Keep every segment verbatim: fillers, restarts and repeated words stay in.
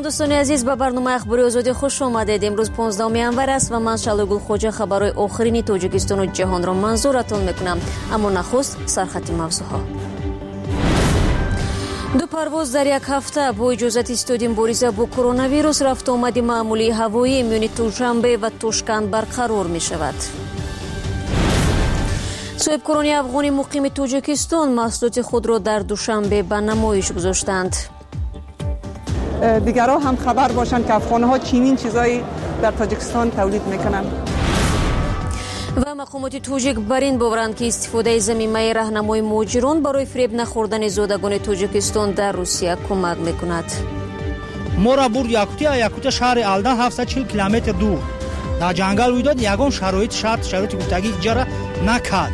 دوستان عزیز، به برنامه اخباری آزادی خوش آمدید. امروز پانزدهم انور است و من شالگل خوجا خبرهای آخرین تاجیکستان و جهان را منظورتان میکنم. اما نخست سرخط موضوعها. دو پرواز در یک هفته با اجازت استودیم مبارزه با کرونا ویروس رفت آمد معمولی هوایی میان دوشنبه و توشکند برقرار می شود. صاحب کرانی افغانی مقیم تاجیکستان محصولات خود را در دوشنبه به نمایش گذاشتند. دیگرها هم خبر باشند که افغان‌ها چنین چیزایی در تاجیکستان تولید میکنند. و مقامات تاجیک بر این باورند که استفاده زمینه راهنمای مهاجران برای فریب نخوردن زادگان تاجیکستان در روسیه کمک میکند. ما را برد یاکوتیا یاکوتیا شهر الدن هفتصد و چهل کیلومتر دور در جنگل رویداد. یگان شرایط شرط شرایط گفتگی اجرا نکرد.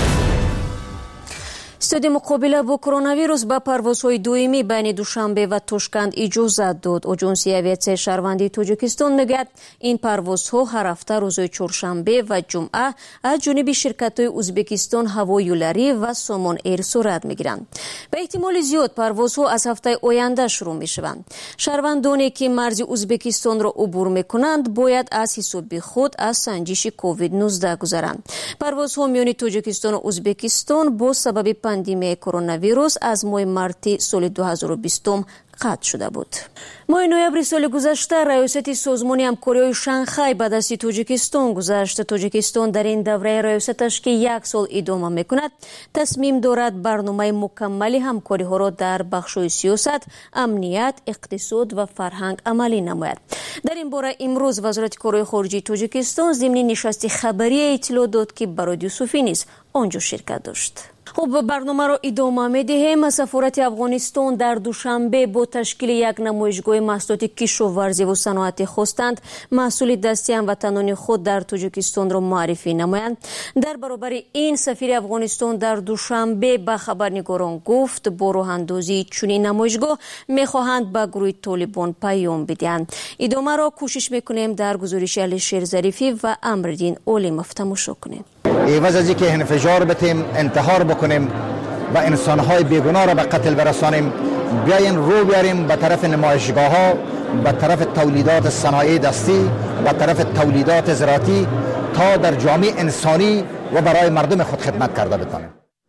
استودی مقابله با کرونا ویروس به پروازهای دویمی بین دوشنبه و توشکند اجازت داد. آژانس اویاسیون شهروندی تاجیکستان میگوید این پروازها هر هفته روزهای چهارشنبه و جمعه از جانب شرکت‌های ازبکستان هوایولری و سامان ایر صورت میگیرند. به احتمال زیاد پروازها از هفته آینده شروع میشوند. شهروندانی که مرز ازبکستان را عبور میکنند باید از حساب خود از سنجش کووید نوزده گذرند. پروازها میان تاجیکستان و ازبکستان با سبب پاندمی کرونا ویروس از ماه مارت سال دو هزار و بیست قطع شده بود. ماه نوامبر سال گذشته ریاست سازمان همکاری شانگهای به دست تاجیکستان گذشت. تاجیکستان در این دوره ریاستش که یک سال ادامه میکند تصمیم دارد برنامه مکمل همکاری ها را در بخش‌های سیاست، امنیت، اقتصاد و فرهنگ عملی نماید. در این باره امروز وزارت کارهای خارجه تاجیکستان ضمن نشست خبری اطلاع داد که برای یوسفی نیز آنجا شرکت داشت. خب برنامه را ادامه می‌دهیم. سفارت افغانستان در دوشنبه با تشکیل یک نمایشگاه محصولات کشاورزی و صنعتی خواستند محصول دستی هموطنان خود در تاجیکستان را معرفی نمایند. در برابر این سفیر افغانستان در دوشنبه به خبرنگاران گفت با راه اندازی چنین نمایشگاه می‌خواهند به گروه طالبان پیام بدهند. ادامه را کوشش می‌کنیم در گزارش علی شیرظریفی و امرالدین اولیموف تماشا کنیم. عوض از اینکه انفجار بتیم، انتحار بکنیم و انسانهای بیگناه را به قتل برسانیم، بیاین رو بیاریم به طرف نمایشگاه ها، به طرف تولیدات صنایع دستی، به طرف تولیدات زراعتی تا در جامعه انسانی و برای مردم خود خدمت کرده بتانیم.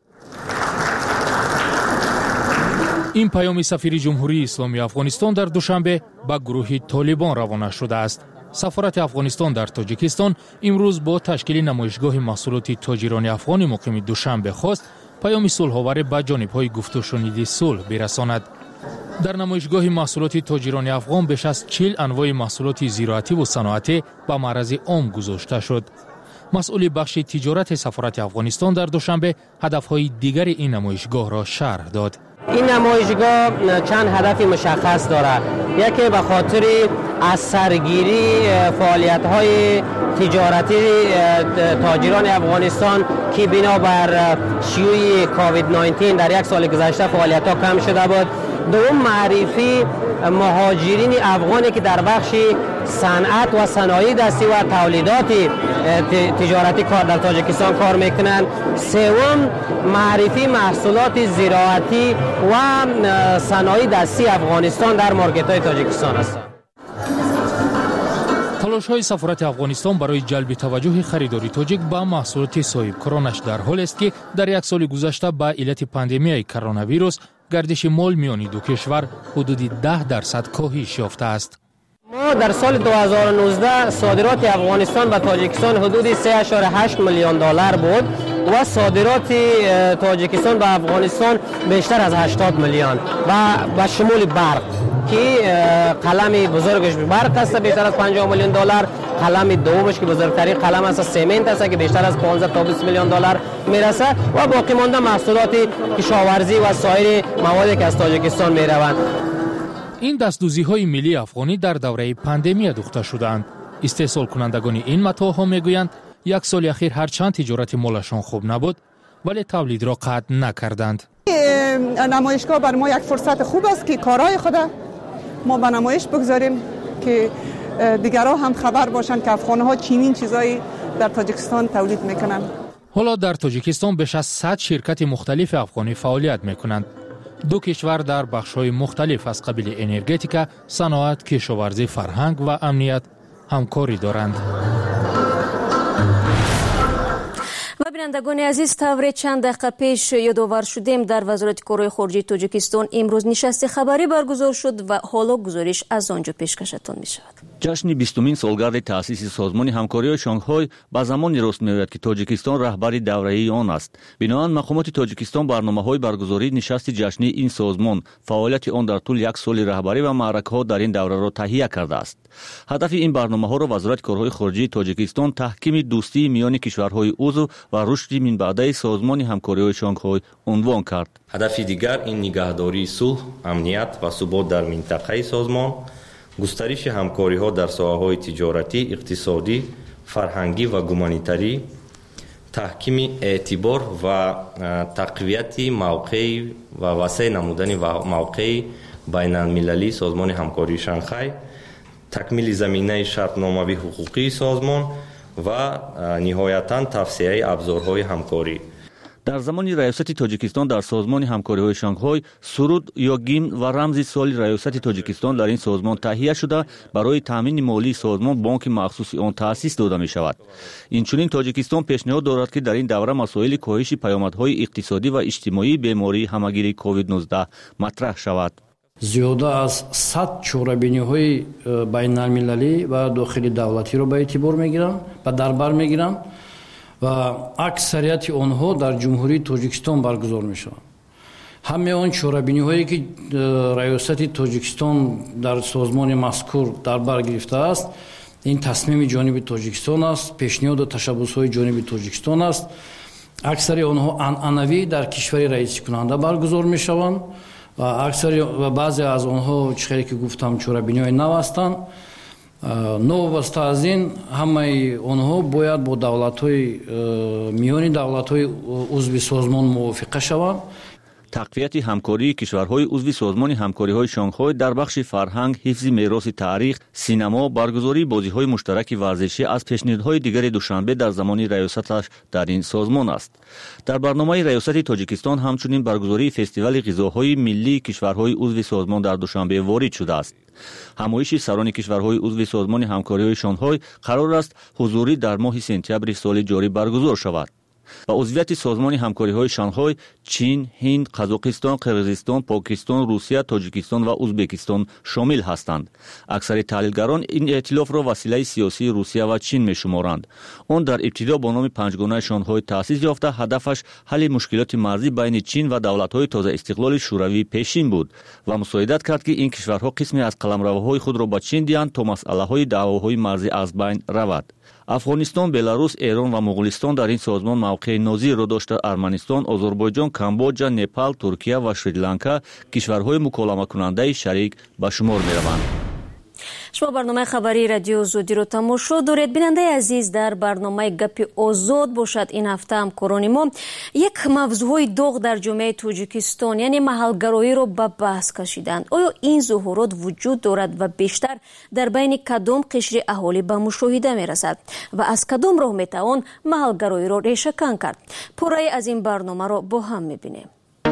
این پیام سفیر جمهوری اسلامی افغانستان در دوشنبه به گروه طالبان روانه شده است. سفارت افغانستان در تاجیکستان امروز با تشکیل نمایشگاه محصولات تاجران افغانی مقیم دوشنبه خواست پیام صلح‌آور به جانب‌های گفت و شنید صلح برساند. در نمایشگاه محصولات تاجران افغان بیش از چهل انواع محصولات زراعتی و صنعتی به معرض عام گذاشته شد. مسئول بخش تجارت سفارت افغانستان در دوشنبه هدف‌های دیگر این نمایشگاه را شرح داد. این نمایشگاه چند هدف مشخص دارد. یکی به خاطر از سرگیری فعالیت‌های تجارتی تاجران افغانستان که بنابر شیوع کووید نوزده در یک سال گذشته فعالیت‌ها کم شده بود. دوم معرفی مهاجرین افغانی که در بخش صنعت و صنایع دستی و تولیدات تجارتی کار در تاجیکستان کار میکنند. سوم معرفی محصولات زراعتی و صنایع دستی افغانستان در مارکت‌های تاجیکستان است. تلاش‌های سفارت افغانستان برای جلب توجه خریداری تاجیک به محصولات صاحب کرانش در حال است که در یک سال گذشته به علت پاندمی کرونا ویروس گردش مال میان دو کشور حدود ده درصد کاهش یافته است. ما در سال دو هزار و نوزده صادرات افغانستان به تاجیکستان حدود سه و هشت میلیون دلار بود و صادرات تاجیکستان به افغانستان بیشتر از هشتاد میلیون و به شمول برق که قلم بزرگش برق است بیشتر از پنجاه میلیون دلار، قلم دومش که بزرگترین قلم است سمنت است که بیشتر از پانزده تا بیست میلیون دلار میرسه و باقی مانده محصولات کشاورزی و سایر موادی که از تاجیکستان میروند. این دستدوزی‌های ملی افغانی در دوره پاندمی دوخته شدند. استحصال کنندگان این متاعها میگویند یک سال اخیر هرچند تجارت مالشان خوب نبود ولی تولید را قطع نکردند. نمایشگاه بر ما یک فرصت خوب است که کارهای خود ما به نمایش بگذاریم که دیگرها هم خبر باشند که افغان‌ها چنین چیزایی در تاجیکستان تولید میکنند. حالا در تاجیکستان بیش از صد شرکت مختلف افغانی فعالیت میکنند. دو کشور در بخش‌های مختلف از قبیل انرژتیکا، صنعت، کشاورزی، فرهنگ و امنیت همکاری دارند. و بینندگان عزیز، طور چند دقیقه پیش یادآور شدیم در وزارت کارهای خارجه تاجیکستان امروز نشست خبری برگزار شد و حالا گزارش از آنجا پیشکشتان می شود. جشن بیستمین سالگرد تأسیس سازمان همکاری شانگهای با زمانی راست می‌آید که تاجیکستان رهبری دوره‌ای آن است. بنابراین مقامات تاجیکستان برنامه‌های برگزاری نشست جشنی این سازمان، فعالیت آن در طول یک سال رهبری و معرکه‌ها در این دوره را تهیه کرده است. هدف این برنامه‌ها را وزارت کارهای خارجه تاجیکستان تحکیم دوستی میان کشورهای عضو و رشد من بعد سازمان همکاری شانگهای عنوان کرد. هدف دیگر این نگهداری صلح، امنیت و ثبات در منطقه سازمان، گسترش همکاری‌ها در ساحه‌های تجارتی، اقتصادی، فرهنگی و گومانیتری، تحکیم اعتبار و تقویت موقع و وسیع نمودن موقع بین المللی سازمان همکاری شانگهای، تکمیل زمینه شرطنامه‌ای حقوقی سازمان و نهایتاً توسعه ابزارهای همکاری. در زمان ریاست تاجیکستان در سازمان همکاری‌های شانگهای، سرود یا گیمن و رمز سال ریاست تاجیکستان در این سازمان تهیه شده برای تامین مالی سازمان بانک مخصوص آن تأسیس داده می شود. اینچنین تاجیکستان پیشنهاد دارد که در این دوره مسائل کاهش پیامدهای اقتصادی و اجتماعی بیماری همگیری کووید نوزده مطرح شود. زیاده از صد چهاربینی‌های بین المللی و داخلی دولتی را به اعتبار می‌گیرند و در بر می‌گیرند و اکثریت آنها در جمهوری تاجیکستان برگزار می‌شوند. همه آن چهاربینی‌هایی که ریاست تاجیکستان در سازمان مذکور در بر گرفته است، این تصمیم جانب تاجیکستان است، پیشنهاد و تشبس‌های جانب تاجیکستان است. اکثر آنها عنعنوی در کشور رئیس کننده برگزار می‌شوند و اکثر و بعضی از آنها چیزی که گفتم چهاربینی‌های نو هستند. نوابسته از این همه آنها باید با دولت‌های میانی دولت‌های عضو سازمان موافقه شوند. تقویت همکاری کشورهای عضو سازمان همکاری‌های شانگهای در بخش فرهنگ، حفظ میراث تاریخ، سینما، برگزاری بازی‌های مشترک ورزشی از پیشنهادهای دیگر دوشنبه در زمان ریاستش در این سازمان است. در برنامه ریاست تاجیکستان همچنین برگزاری فستیوال غذاهای ملی کشورهای عضو سازمان در دوشنبه وارد شده است. همایش سران کشورهای عضو سازمان همکاری‌های شانگهای قرار است حضوری در ماه سپتامبر سال جاری برگزار شود. و عضویت سازمان همکاری‌های شانگهای چین، هند، قزاقستان، قرقیزستان، پاکستان، روسیه، تاجیکستان و ازبکستان شامل هستند. اکثر تحلیلگران این ائتلاف را وسیله سیاسی روسیه و چین می‌شمارند. آن در ابتدا با نام پنجگانه شانگهای تأسیس یافته، هدفش حل مشکلات مرزی بین چین و دولت‌های تازه استقلال شوروی پیشین بود و مساعدت کرد که این کشورها قسمی از قلمروهای خود را به چین دهند تا مسئله‌های دعواهای مرزی از بین رود. افغانستان، بلاروس، ایران و مغولستان در این سازمان موقع نظیر را داشته. ارمنستان، آذربایجان، کامبوجا، نپال، ترکیه و سریلانکا کشورهای مکالمه کننده شریک به شمار می روند. شما برنامه خبری رادیو زودی رو تماشا دارید. بیننده عزیز، در برنامه گپ آزاد باشد این هفته همکاران ما یک موضوع داغ در جامعه تاجیکستان یعنی محلگرایی رو به بحث کشیدند. آیا این ظهورات وجود دارد و بیشتر در بین کدام قشر اهالی به مشاهده می رسد و از کدام راه می توان محلگرایی رو ریشه کن کرد؟ پرای از این برنامه رو با هم می بینیم.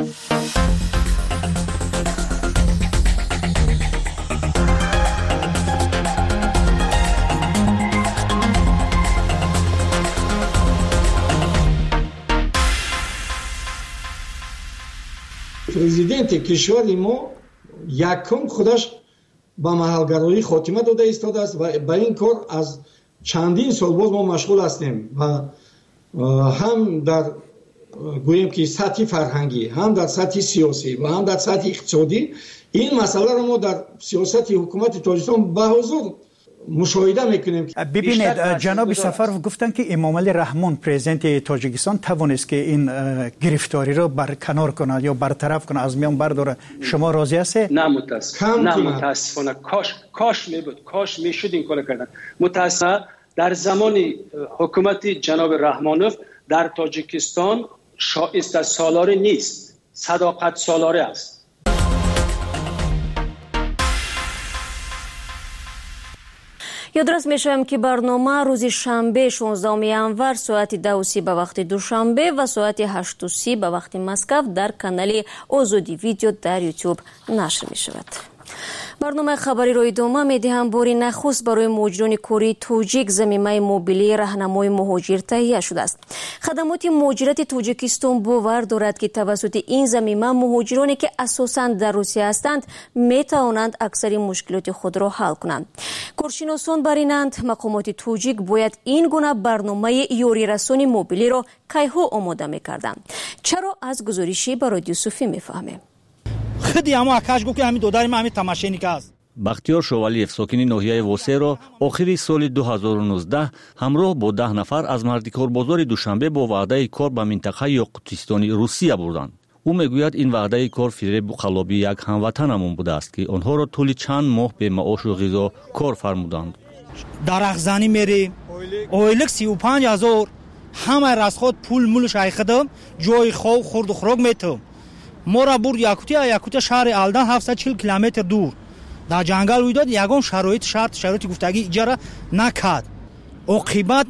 پرزیدنت کشور ما یکم خودش با محلگرایی خاتمه داده ایستاده است و با این کار از چندین سال باز ما مشغول هستیم و هم در گوییم که سطح فرهنگی، هم در سطح سیاسی و هم در سطح اقتصادی این مسئله را ما در سیاست حکومت تاجیکستان به حضور مشاهده میکنیم. ببینید جناب سفر گفتن که امام علی رحمان پرزیدنت تاجیکستان توانست که این گرفتاری را برکنار کنه یا برطرف کنه، از میان برداره. شما راضی هستید؟ نه متاسفانه نه متاسفانه کاش کاش میبود، کاش میشد این کار کردن. متاسفانه در زمان حکومت جناب رحمانوف در تاجیکستان شایسته سالاری نیست، صداقت سالاری است. یادرس میشویم که برنامه روز شنبه شانزدهم ینور ساعت دو و سی به وقت دوشنبه و ساعت هشت و سی به وقت مسکو در کانال آزادی ویدیو در یوتیوب نشر می شود. برنامه خبری را ادامه میدهم. باری نخست برای مهاجران کره تاجیک ضمیمه موبیلی راهنمای مهاجر تهیه شده است. خدمات مهاجرت تاجیکستان باور دارد که توسط این ضمیمه مهاجرانی که اساساً در روسیه هستند می توانند اکثر مشکلات خود را حل کنند. کارشناسان برینند مقامات تاجیک باید این گونه برنامه یاری رسانی موبیلی را کیها آماده می‌کردند. چرا از گزارشی با رادیو صوفی می‌فهمیم. خودی اما اکاش گفت که همین دوداری ما همین تماشینیک است. بختیار شوالیف ساکنی ناحیه واسه را آخری سال دو هزار و نوزده همراه با ده نفر از مردکار بازار دوشنبه با وعده کار به منطقه یاقوتستانی روسیه بردند. او میگوید این وعده کار فریب و خلابی یک هموطنمون بوده است که آنها را طول چند ماه به معاش و غذا کار فرمودند. درخزانی میری اویلک سی و پنج هزار همه از خود پول مول شایخدم جای خواب خورد و خوراک میتم. ما را برد یاکوتیا یاکوتیا شهر الدن هفتصد و چهل کیلومتر دور در جنگل ویداد یگان شرایط شرط شرایط گفتگی اجاره نکرد. عاقبت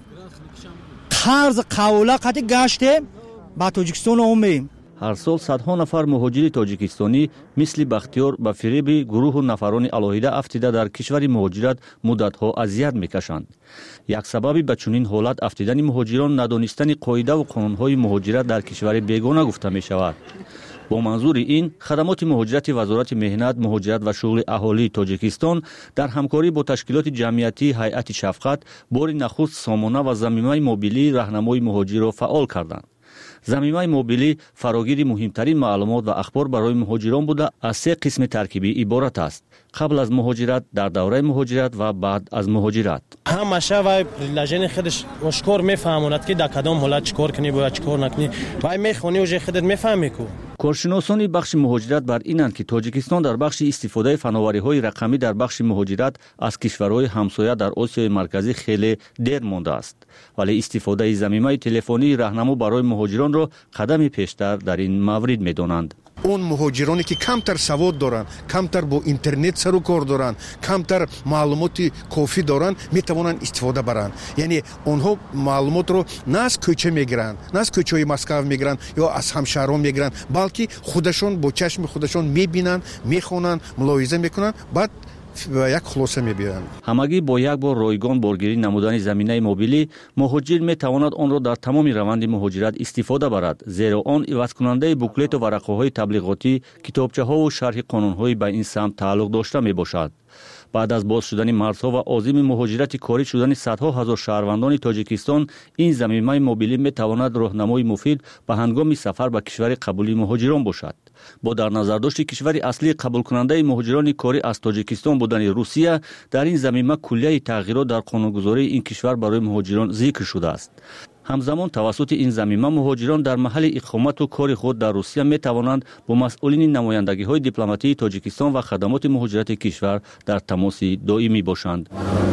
قرض قوله قطع گشته با تاجیکستان اومیم. هر سال صدها نفر مهاجر تاجیکستانی مثل بختیار به فریب گروه و نفران علاهیده افتیده در کشور مهاجرت مدتها اذیت میکشند. یک سببی به چنین حالت افتیدن مهاجران ندانستن قاعده و قانونهای مهاجرت در کشور بیگانه گفته می شود. با منظور این خدمات مهاجرت وزارت مهنت، مهاجرت و شغل اهالی تاجیکستان در همکاری با تشکیلات جمعیتی هیئت شفقت بار نخست سامانه و ضمیمه موبیلی راهنمای مهاجر را فعال کردند. ضمیمه موبیلی فراگیر مهمترین معلومات و اخبار برای مهاجران بوده از سه قسم ترکیبی عبارت است: قبل از مهاجرت، در دوره مهاجرت و بعد از مهاجرت. همشه و لجن خودش اشکار میفهموند که در کدام حالت چیکار کنی باید چیکار نکنی و میخونی و خودت میفهمی کو. کارشناسان بخش مهاجرت بر اینند که تاجیکستان در بخش استفاده فناوری‌های رقمی در بخش مهاجرت از کشورهای همسایه در آسیای مرکزی خیلی دیر مانده است، ولی استفاده ضمیمه تلفنی راهنما برای مهاجران را قدمی پیشتر در این مورد می‌دانند. اون مهاجرانی که کمتر سواد دارن، کمتر با اینترنت سر و کار دارن، کمتر معلومات کافی دارن میتوانند استفاده برن. یعنی اونها معلومات رو نه از کوچه میگیرن، نه از کوچه‌های مسکو میگیرن یا از همشهران میگیرن، بلکه خودشون با چشم خودشون میبینن، میخونن، ملاحظه میکنن، بعد و یک خلاصه میبینند. همگی با یک بار رایگان بارگیری نمودن زمینه موبیلی مهاجر میتواند آن را در تمام روند مهاجرت استفاده برد، زیرا آن عوض کننده بوکلت و ورقه های تبلیغاتی، کتابچه ها و شرح قانون های به این سمت تعلق داشته می باشد. بعد از باز شدن مرزها و عازم مهاجرت کاری شدن صدها هزار شهروندان تاجیکستان، این ضمیمه موبیلی می تواند راهنمای مفید به هنگام سفر به کشور قبولی مهاجران باشد. با در نظر داشت کشور اصلی قبول کننده مهاجران کاری از تاجیکستان بودن روسیه، در این ضمیمه کلیه تغییرات در قانونگذاری این کشور برای مهاجران ذکر شده است. همزمان توسط این ضمیمه مهاجران در محل اقامت و کار خود در روسیه می توانند با مسئولین نمایندگی های دیپلماتی تاجیکستان و خدمات مهاجرت کشور در تماس دائمی باشند.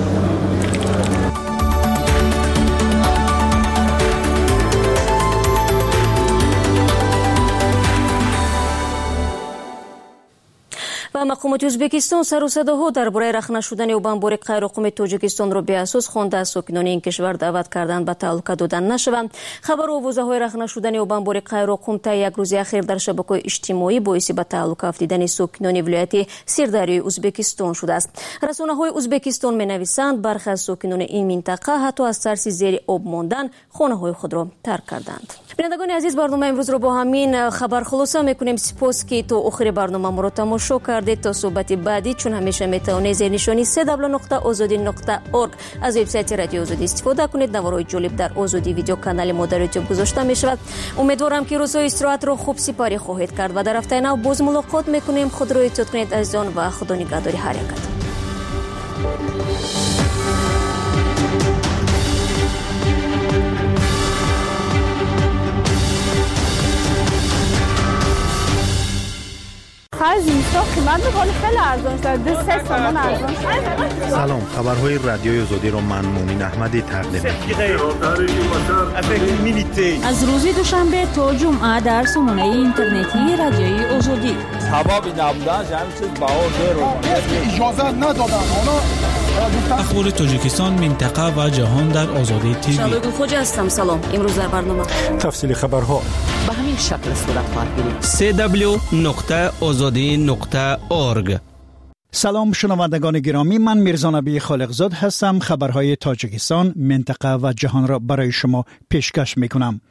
و مقامات ازبکستان سر و صداها درباره رخنه شدن او بمبار قیرقم تاجیکستان را به اساس خوانده از ساکنان این کشور دعوت کردند به تعلق دادن نشوند. خبر آوازه‌های رخنه شدن او بمبار قیرقم تا یک روز اخیر در شبکه‌های اجتماعی باعث به تعلق افتیدن ساکنان ولایت سیردریای ازبکستان شده است. رسانه‌های ازبکستان می‌نویسند برخی از ساکنان این منطقه حتی از ترس زیر آب ماندن خانه‌های خود را ترک کردند. بینندگان عزیز، برنامه امروز را با همین خبر خلاصه می‌کنیم. سپاس که تا آخر برنامه ما را تماشا کردید. تا صحبت بعدی چون همیشه میتونید زیر نشانی سه دبل نقطه آزادی نقطه اورگ از وبسایت رادیو آزادی استفاده کنید. نوارهای جالب در آزادی ویدیو کانال ما در یوتیوب گذاشته می شود. امیدوارم که روزهای استراحت را خوب سپاری خواهید کرد و در هفته نو باز ملاقات میکنیم. خود را احتیاط کنید عزیزان و خدا نگهدار هر یک. خرج اینستا قیمت بخوری خیلی ارزان شد. دو سه سامان ارزان شد. سلام، خبرهای رادیوی آزادی را من مومن احمدی تقدیم می‌کنم. از روز دوشنبه تا جمعه در سامانه اینترنتی رادیوی آزادی. سبب نبودن همین چیز باور رو اجازه ندادن. اونا اخبار تاجیکستان، منطقه و جهان در آزادی تیوی. شادو خوجا هستم. سلام. امروز در برنامه تفصیل خبرها به همین شکل صورت خواهد گرفت. سی دبلیو نقطه آزادی نقطه اورگ. سلام شنوندگان گرامی، من میرزا نبی خالقزاد هستم. خبرهای تاجیکستان، منطقه و جهان را برای شما پیشکش میکنم.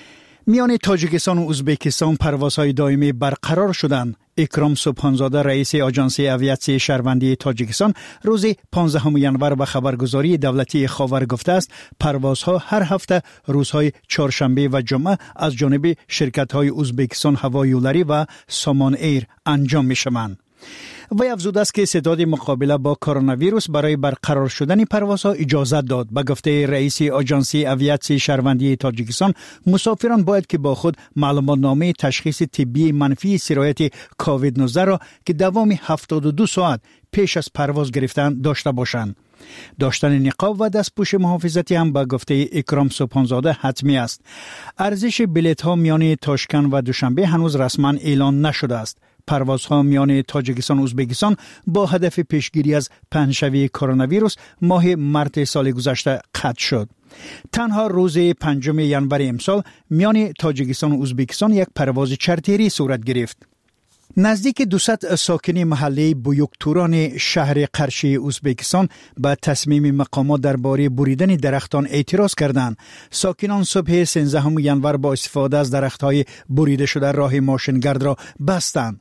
میان تاجیکستان و ازبکستان پروازهای دائمی برقرار شدند. اکرام سبحانزاده رئیس آژانس اویاسیون شهروندی تاجیکستان روز پانزدهم ژانویه به خبرگزاری دولتی خاور گفته است پروازها هر هفته روزهای چهارشنبه و جمعه از جانب شرکت‌های ازبکستان هوایولری و سامان ایر انجام می‌شوند. وی افزوده است که استعداد مقابله با کرونا ویروس برای برقرار شدن پروازها اجازه داد. به گفته رئیس آژانس اویاسیون شهروندی تاجیکستان، مسافران باید که با خود معلومات نامه تشخیص طبی منفی سرایت کووید نوزده را که دوام هفتاد و دو ساعت پیش از پرواز گرفتن داشته باشند. داشتن نقاب و دستپوش محافظتی هم به گفته اکرام سبحانزاده حتمی است. ارزش بلیط ها میان تاشکند و دوشنبه هنوز رسما اعلان نشده است. پروازها میان تاجیکستان و ازبکستان با هدف پیشگیری از پهنشوی کرونا ویروس ماه مارس سال گذشته قطع شد. تنها روز پنجم ژانویه امسال میان تاجیکستان و ازبکستان یک پرواز چارتری صورت گرفت. نزدیک دویست ساکنی محله بویوکتوران شهر قرشی ازبکستان به تصمیم مقامات درباره بریدن درختان اعتراض کردند. ساکنان صبح سیزدهم ژانویه با استفاده از درختهای بریده شده راه ماشینگرد را بستند.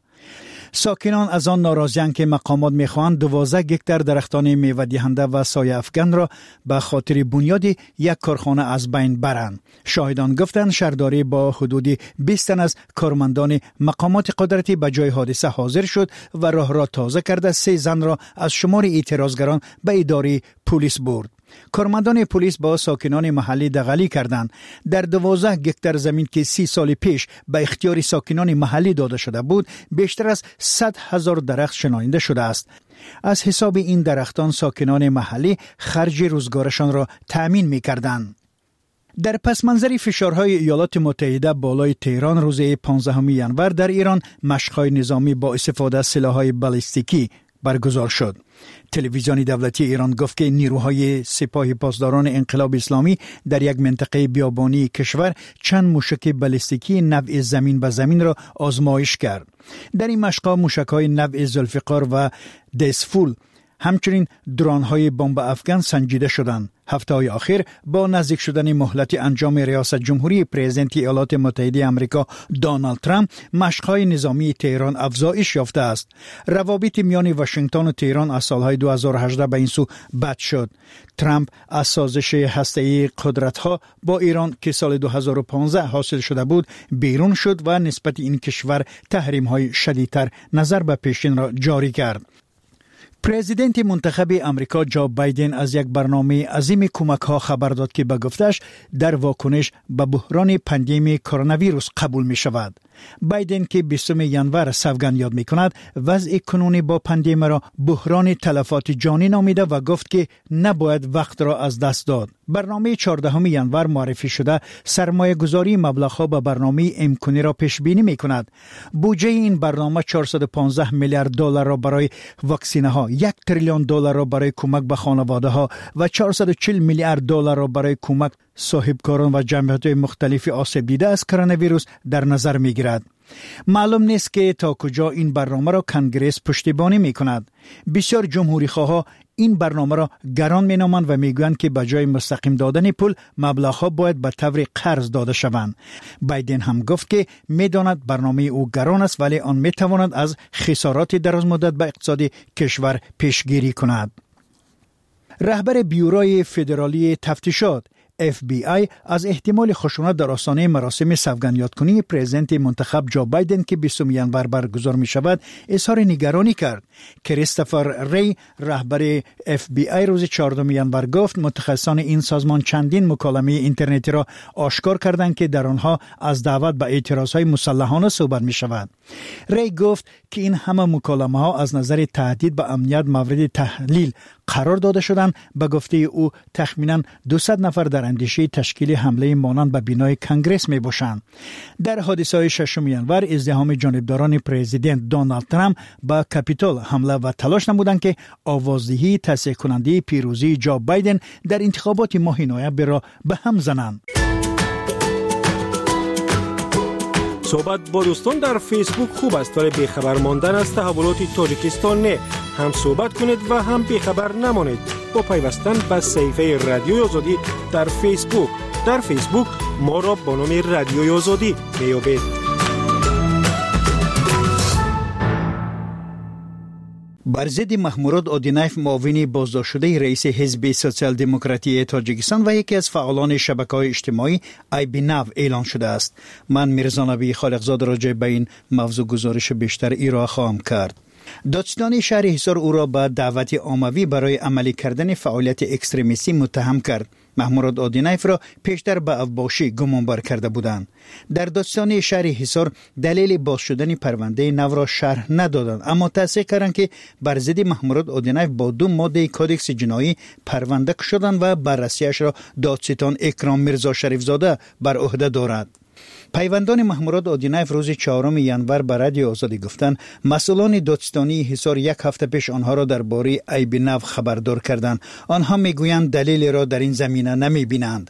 ساکنان از آن ناراضی‌اند که مقامات می‌خواهند دوازده گکتار درختان میوه دهنده و سایه افکن را به خاطر بنیاد یک کارخانه از بین برند. شاهدان گفتند شهرداری با حدود بیست تن از کارمندان مقامات قدرتی به جای حادثه حاضر شد و راه را تازه کرده سه زن را از شمار اعتراضگران به اداره پلیس برد. کارمندان پلیس با ساکنان محلی دغلی کردند. در دوازده گکتار زمین که سی سال پیش به اختیار ساکنان محلی داده شده بود، بیشتر از صد هزار درخت شنانده شده است. از حساب این درختان ساکنان محلی خرج روزگارشان را تأمین می کردند. در پس منظر فشارهای ایالات متحده بالای تهران روز پانزدهم ژانویه در ایران مشق‌های نظامی با استفاده از سلاح‌های بالستیکی برگزار شد. تلویزیون دولتی ایران گفت که نیروهای سپاه پاسداران انقلاب اسلامی در یک منطقه بیابانی کشور چند موشک بالستیکی نوع زمین به زمین را آزمایش کرد. در این مشق‌ها موشک‌های نوع ذوالفقار و دسفول همچنین درون‌های بمب افغان سنجیده شدند. هفته‌های اخیر با نزدیک شدن مهلت انجام ریاست جمهوری پرزیدنت ایالات متحده آمریکا دونالد ترامپ، مشق‌های نظامی تهران افزایش یافته است. روابط میان واشنگتن و تهران از سالهای دو هزار و هجده به این سو بد شد. ترامپ از سازش هسته‌ای قدرت‌ها با ایران که سال دو هزار و پانزده حاصل شده بود بیرون شد و نسبت این کشور تحریم‌های شدیدتر نظر به پیشین را جاری کرد. پرزیدنت منتخب امریکا جو بایدن از یک برنامه عظیم کمک ها خبر داد که به گفتش در واکنش به بحران پاندمی کرونا ویروس قبول می شود. بایدن که بیستم ژانویه سوگند یاد می کند وضع کنونی با پاندمی را بحران تلفات جانی نامیده و گفت که نباید وقت را از دست داد. برنامه چهاردهم ژانویه معرفی شده سرمایه گذاری مبلغ ها به برنامه امکانی را پیش بینی می کند. بودجه این برنامه چهارصد و پانزده میلیارد دلار را برای واکسینه ها، یک تریلیون دلار را برای کمک به خانواده ها و چهارصد و چهل میلیارد دلار را برای کمک صاحبکاران و جمعیت مختلف آسیب دیده از کرونا ویروس در نظر می گیرد. معلوم نیست که تا کجا این برنامه را کنگره پشتیبانی می کند. بسیار جمهوری خواه این برنامه را گران می نامند و می گویند که بجای مستقیم دادن پول مبلغ ها باید به طور قرض داده شوند. بایدن هم گفت که می داند برنامه او گران است ولی آن می تواند از خسارات دراز مدت به اقتصاد کشور پیشگیری کند. رهبر بیوروی فدرالی تفتیشات اف بی آی از احتمال خشونت در آستانه مراسم سوگند یادکنی پرزیدنت منتخب جو بایدن که بیستم ژانویه برگزار می شود اظهار نگرانی کرد. کریستوفر ری رهبر اف بی آی روز چهاردهم ژانویه گفت متخصصان این سازمان چندین مکالمه اینترنتی را آشکار کردند که در آنها از دعوت به اعتراضهای مسلحانه صحبت می شود. ری گفت که این همه مکالمه ها از نظر تهدید به امنیت مورد تحلیل قرار داده شدند. به گفته او تخمیناً دویست نفر در اندیشه تشکیل حمله مانند به بینای کنگرس می باشند. در حادثه ششم ژانویه ازدحام جانبداران پرزیدنت دونالد ترامپ به کاپیتول حمله و تلاش نمودند که آوازدهی تصحیح کننده پیروزی جو بایدن در انتخابات ماه نوامبر را به هم زنند. صحبت با دوستان در فیسبوک خوب است ولی بیخبر ماندن از تحولات تاجیکستان نه. هم صحبت کنید و هم بیخبر نمانید با پیوستن به صفحه رادیوی آزادی در فیسبوک. در فیسبوک ما را با نام رادیوی آزادی میابید. بر ضد محمود آدینایف معاون بازداشت شده رئیس حزب سوسیال دموکراتی تاجیکستان و یکی از فعالان شبکه‌های اجتماعی آیبیناو اعلان شده است. من میرزا نبی خالقزاده راجع به این موضوع گزارش بیشتر ارائه خواهم کرد. دادستان شهر حصار او را به دعوت عمومی برای عملی کردن فعالیت اکستریمیستی متهم کرد. محمود آدینایف را پیشتر به افباشی گمانبر کرده بودند. در دادستان شهر حصار دلیل باز شدن پرونده نو را شرح ندادند، اما تصدیق کردند که بر ضد محمود آدینایف با دو ماده کدکس جنایی پرونده شدند و بررسیش را دادستان اکرام میرزا شریف زاده بر عهده دارد. پیوندان محمود آدینایف روز چهارم ژانویه به رادیو آزادی گفتند مسئولان دادستانی حصار یک هفته پیش آنها را درباره آیبیناو خبردار کردند. آنها میگویند دلیلی را در این زمینه نمیبینند.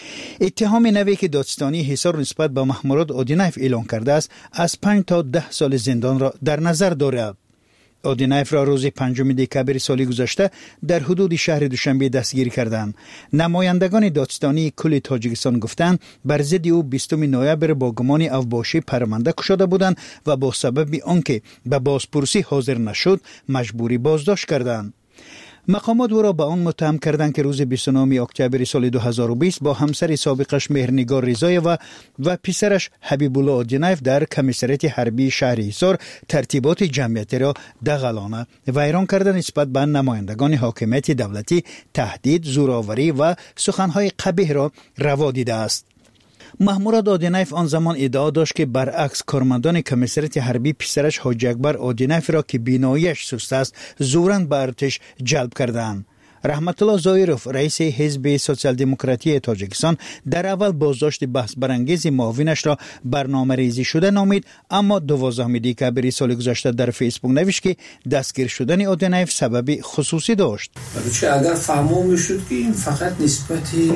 اتهام نوی که دادستانی حصار نسبت به محمود آدینایف اعلان کرده است از پنج تا ده سال زندان را در نظر دارد. آدینایف را روز پنجم دکامبر سال گذشته در حدود شهر دوشنبه دستگیر کردند. نمایندگان دادستانی کل تاجیکستان گفتند بر ضد او بیستم نوامبر با گمان افباشی پرونده شده بودند و با سبب آنکه به بازپرسی حاضر نشد مجبوری بازداشت کردند. مقامات او را به آن متهم کردند که روز بیست و نهم اکتبر سال دو هزار و بیست با همسر سابقش مهرنگار رضایeva و پسرش حبیب الله آدینایف در کمیسریت حربی شهر حصار ترتیبات جمعیتی را دغلانه ویران کردند. نسبت به نمایندگان حاکمیت دولتی تهدید، زورآوری و سخنهای قبیح را روا دیده است. محمود آدینایف آن زمان ادعا داشت که برعکس کارمندان کمیسریت حربی پسرش حاجی اکبر آدینایف را که بیناییش سست است زوراً به ارتش جلب کردند. رحمت الله زایروف رئیس حزب سوسیال دموکراتی تاجیکستان در اول بازداشت بحث برانگیز معاونش را برنامه‌ریزی شده نامید، اما دوازدهم دکامبر سال گذشته در فیسبوک نوشت که دستگیر شدن آدینایف سبب خصوصی داشت. چه اگر فهمو میشد که این فقط نسبتی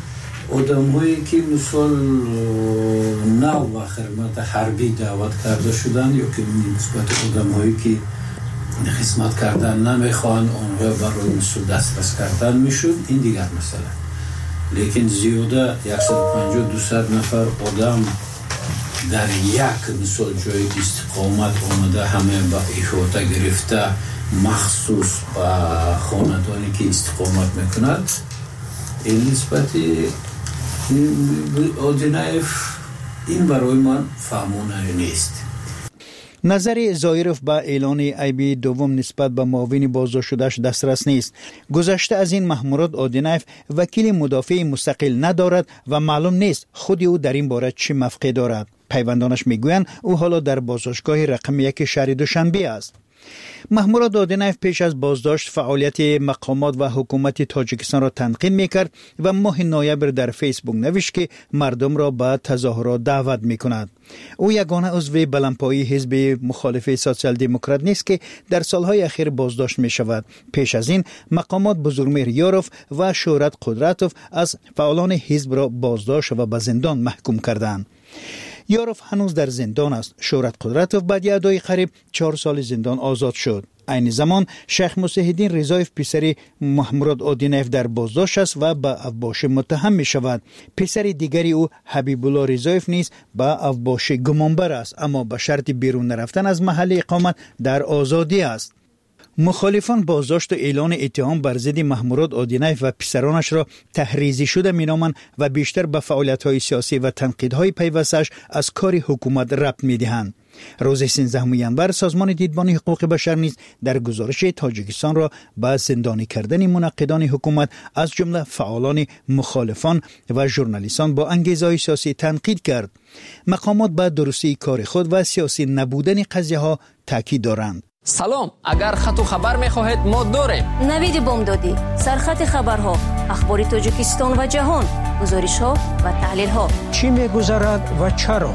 آدم هایی که مثال نو و خدمت حربی دعوت کرده شدن یا که نسبت آدم هایی که خدمت کردن نمیخوان اونها برای مثال دسترس کردن میشد، این دیگر مسئله. لیکن زیاده صد و پنجاه دویست نفر آدم در یک مثال جای استقامت آمده همه با احاطه گرفته مخصوص با خاندانی که استقامت میکند، این نسبتی آدینایف این برای من فهمانه نیست. نظر زایروف با اعلان ایبی دوم نسبت به معاون بازداشت شدهش دسترس نیست. گذشته از این محمود آدینایف وکیل مدافع مستقل ندارد و معلوم نیست خود او در این باره چه موقع دارد. پیوندانش میگویند او حالا در بازداشتگاه رقم یک شهر دوشنبه است. محمود آدینایف پیش از بازداشت فعالیت مقامات و حکومت تاجیکستان را تنقید میکرد و ماه نوامبر در فیسبوک نوشت که مردم را به تظاهرات دعوت میکند. او یگانه عضو بلندپایه حزب مخالف سوسیال دموکرات نیست که در سالهای اخیر بازداشت می شود. پیش از این مقامات بزرگمهر یاروف و شهرت قدرتوف از فعالان حزب را بازداشت و به زندان محکوم کردند. یاروف هنوز در زندان است. شهرت قدرتوف بعد از ادای قریب چهار سال زندان آزاد شد. این زمان شیخ مسیحالدین رضایف پسر محمود آدینایف در بازداشت است و به افباشی متهم می شود. پسر دیگری او حبیب الله رضایف نیز به افباشی گمانبر است، اما به شرط بیرون نرفتن از محل اقامت در آزادی است. مخالفان بازداشت و اعلان اتهام بر ضد محمود آدینایف و پسرانش را تحریزی شده مینامند و بیشتر به فعالیت‌های سیاسی و تنقیدهای پیوستش از کار حکومت ربط می‌دهند. روز سیزدهم ژانویه سازمان دیدبان حقوق بشر نیز در گزارش تاجیکستان را به زندانی کردن منقدان حکومت از جمله فعالان مخالفان و ژورنالیستان با انگیزه‌های سیاسی تنقید کرد. مقامات به درستی کار خود و سیاسی نبودن قضیه‌ها تاکید دارند. سلام، اگر خط و خبر می‌خواهید ما داریم. نوید بامدادی، سرخط خبرها، اخبار تاجیکستان و جهان، گزارش‌ها و تحلیل‌ها. چی می‌گذرد و چرا؟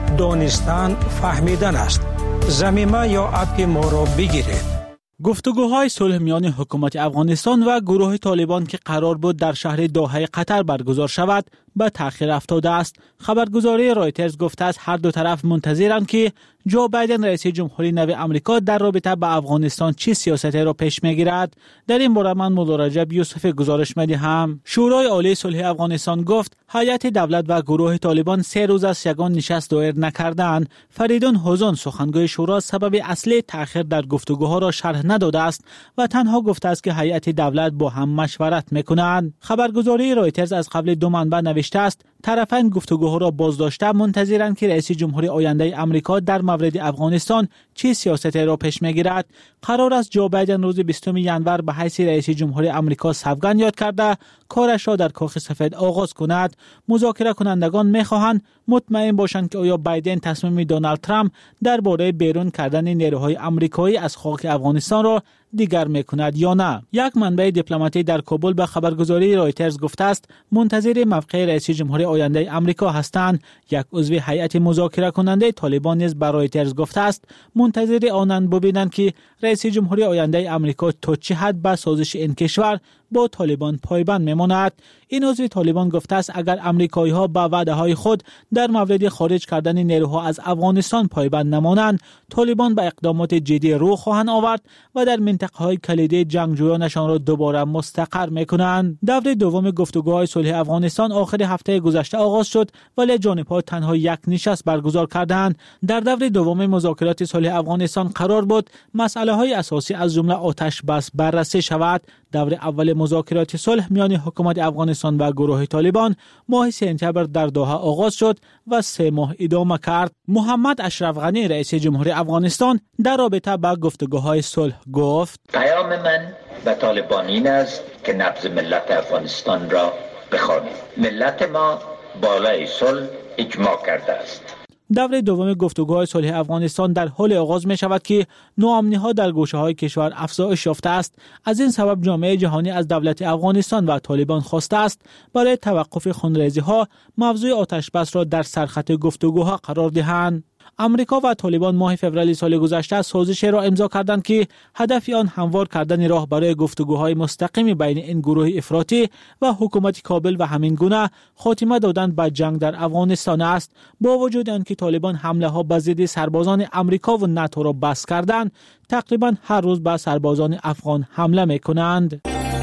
دانستن فهمیدن است. زمینه یا اپ ما را بگیرید. گفتگوهای صلح میان حکومت افغانستان و گروه طالبان که قرار بود در شهر دوحه قطر برگزار شود به تأخیر افتاده است. خبرگزاری رایترز گفته است هر دو طرف منتظرند که جو بایدن رئیس جمهوری نو آمریکا در رابطه با افغانستان چه سیاستی را پیش میگیرد. در این باره من مولا رجب یوسف گزارش میدهم. شورای عالی صلح افغانستان گفت هیئت دولت و گروه طالبان سه روز از یگان نشست دایر نکردند. فریدون حزون سخنگوی شورا سبب اصلی تأخیر در گفتگوها را شرح نداده است و تنها گفته است که هیئت دولت با هم مشورت میکنند. خبرگزاری رایترز از قبل دو منبع نوشته است طرفین گفتگوها را بازداشته منتظرند که رئیس جمهوری آینده آمریکا در مورد افغانستان چه سیاستی را پیش میگیرد. قرار است جو بایدن روز بیستم ژانویه به حیث رئیس جمهوری آمریکا سوگند یاد کرده کارش را در کاخ سفید آغاز کند. مذاکره کنندگان میخواهند مطمئن باشند که آیا بایدن تصمیم دونالد ترامپ درباره بیرون کردن نیروهای آمریکایی از خاک افغانستان را دیگر میکند یا نه. یک منبع دیپلماتی در کابل به خبرگزاری رایترز گفته است منتظر موقع رئیس جمهوری آینده آمریکا هستند. یک عضو هیئت مذاکره کننده طالبان نیز به رایترز گفته است منتظر آنند ببینند که رئیس جمهوری آینده آمریکا تا چه حد به سازش این کشور با طالبان پایبند میماند. این عضو طالبان گفته است اگر آمریکایی ها به وعده های خود در مورد خارج کردن نیروها از افغانستان پایبند نمانند، طالبان به اقدامات جدی رو خواهند آورد و در منطقه های کلیدی جنگجویانشان را دوباره مستقر میکنند. دور دوم گفتگوهای صلح افغانستان آخر هفته گذشته آغاز شد ولی جانبها تنها یک نشست برگزار کردند. در دور دوم مذاکرات صلح افغانستان قرار بود مسئله های اساسی از جمله آتش بس بررسی شود. دور اول مذاکرات صلح میان حکومت افغانستان و گروه طالبان ماه سپتامبر در دوحه آغاز شد و سه ماه ادامه کرد. محمد اشرف غنی رئیس جمهوری افغانستان در رابطه با گفتگوهای صلح گفت پیام من به طالبان این است که نبض ملت افغانستان را بخوانید. ملت ما بالای صلح اجماع کرده است. دور دوم گفتگوهای صلح افغانستان در حال آغاز می شود که ناامنی ها در گوشه های کشور افزایش یافته است. از این سبب جامعه جهانی از دولت افغانستان و طالبان خواسته است برای توقف خونریزی ها موضوع آتش بس را در سرخط گفتگوها قرار دهند. امریکا و طالبان ماه فوریه سال گذشته سازشی را امضا کردند که هدف آن هموار کردن راه برای گفتگوهای مستقیم بین این گروه افراطی و حکومت کابل و همین گونه خاتمه دادن به جنگ در افغانستان است. با وجود آنکه طالبان حمله ها به ضد سربازان امریکا و ناتو را بس کردند، تقریبا هر روز به سربازان افغان حمله میکنند.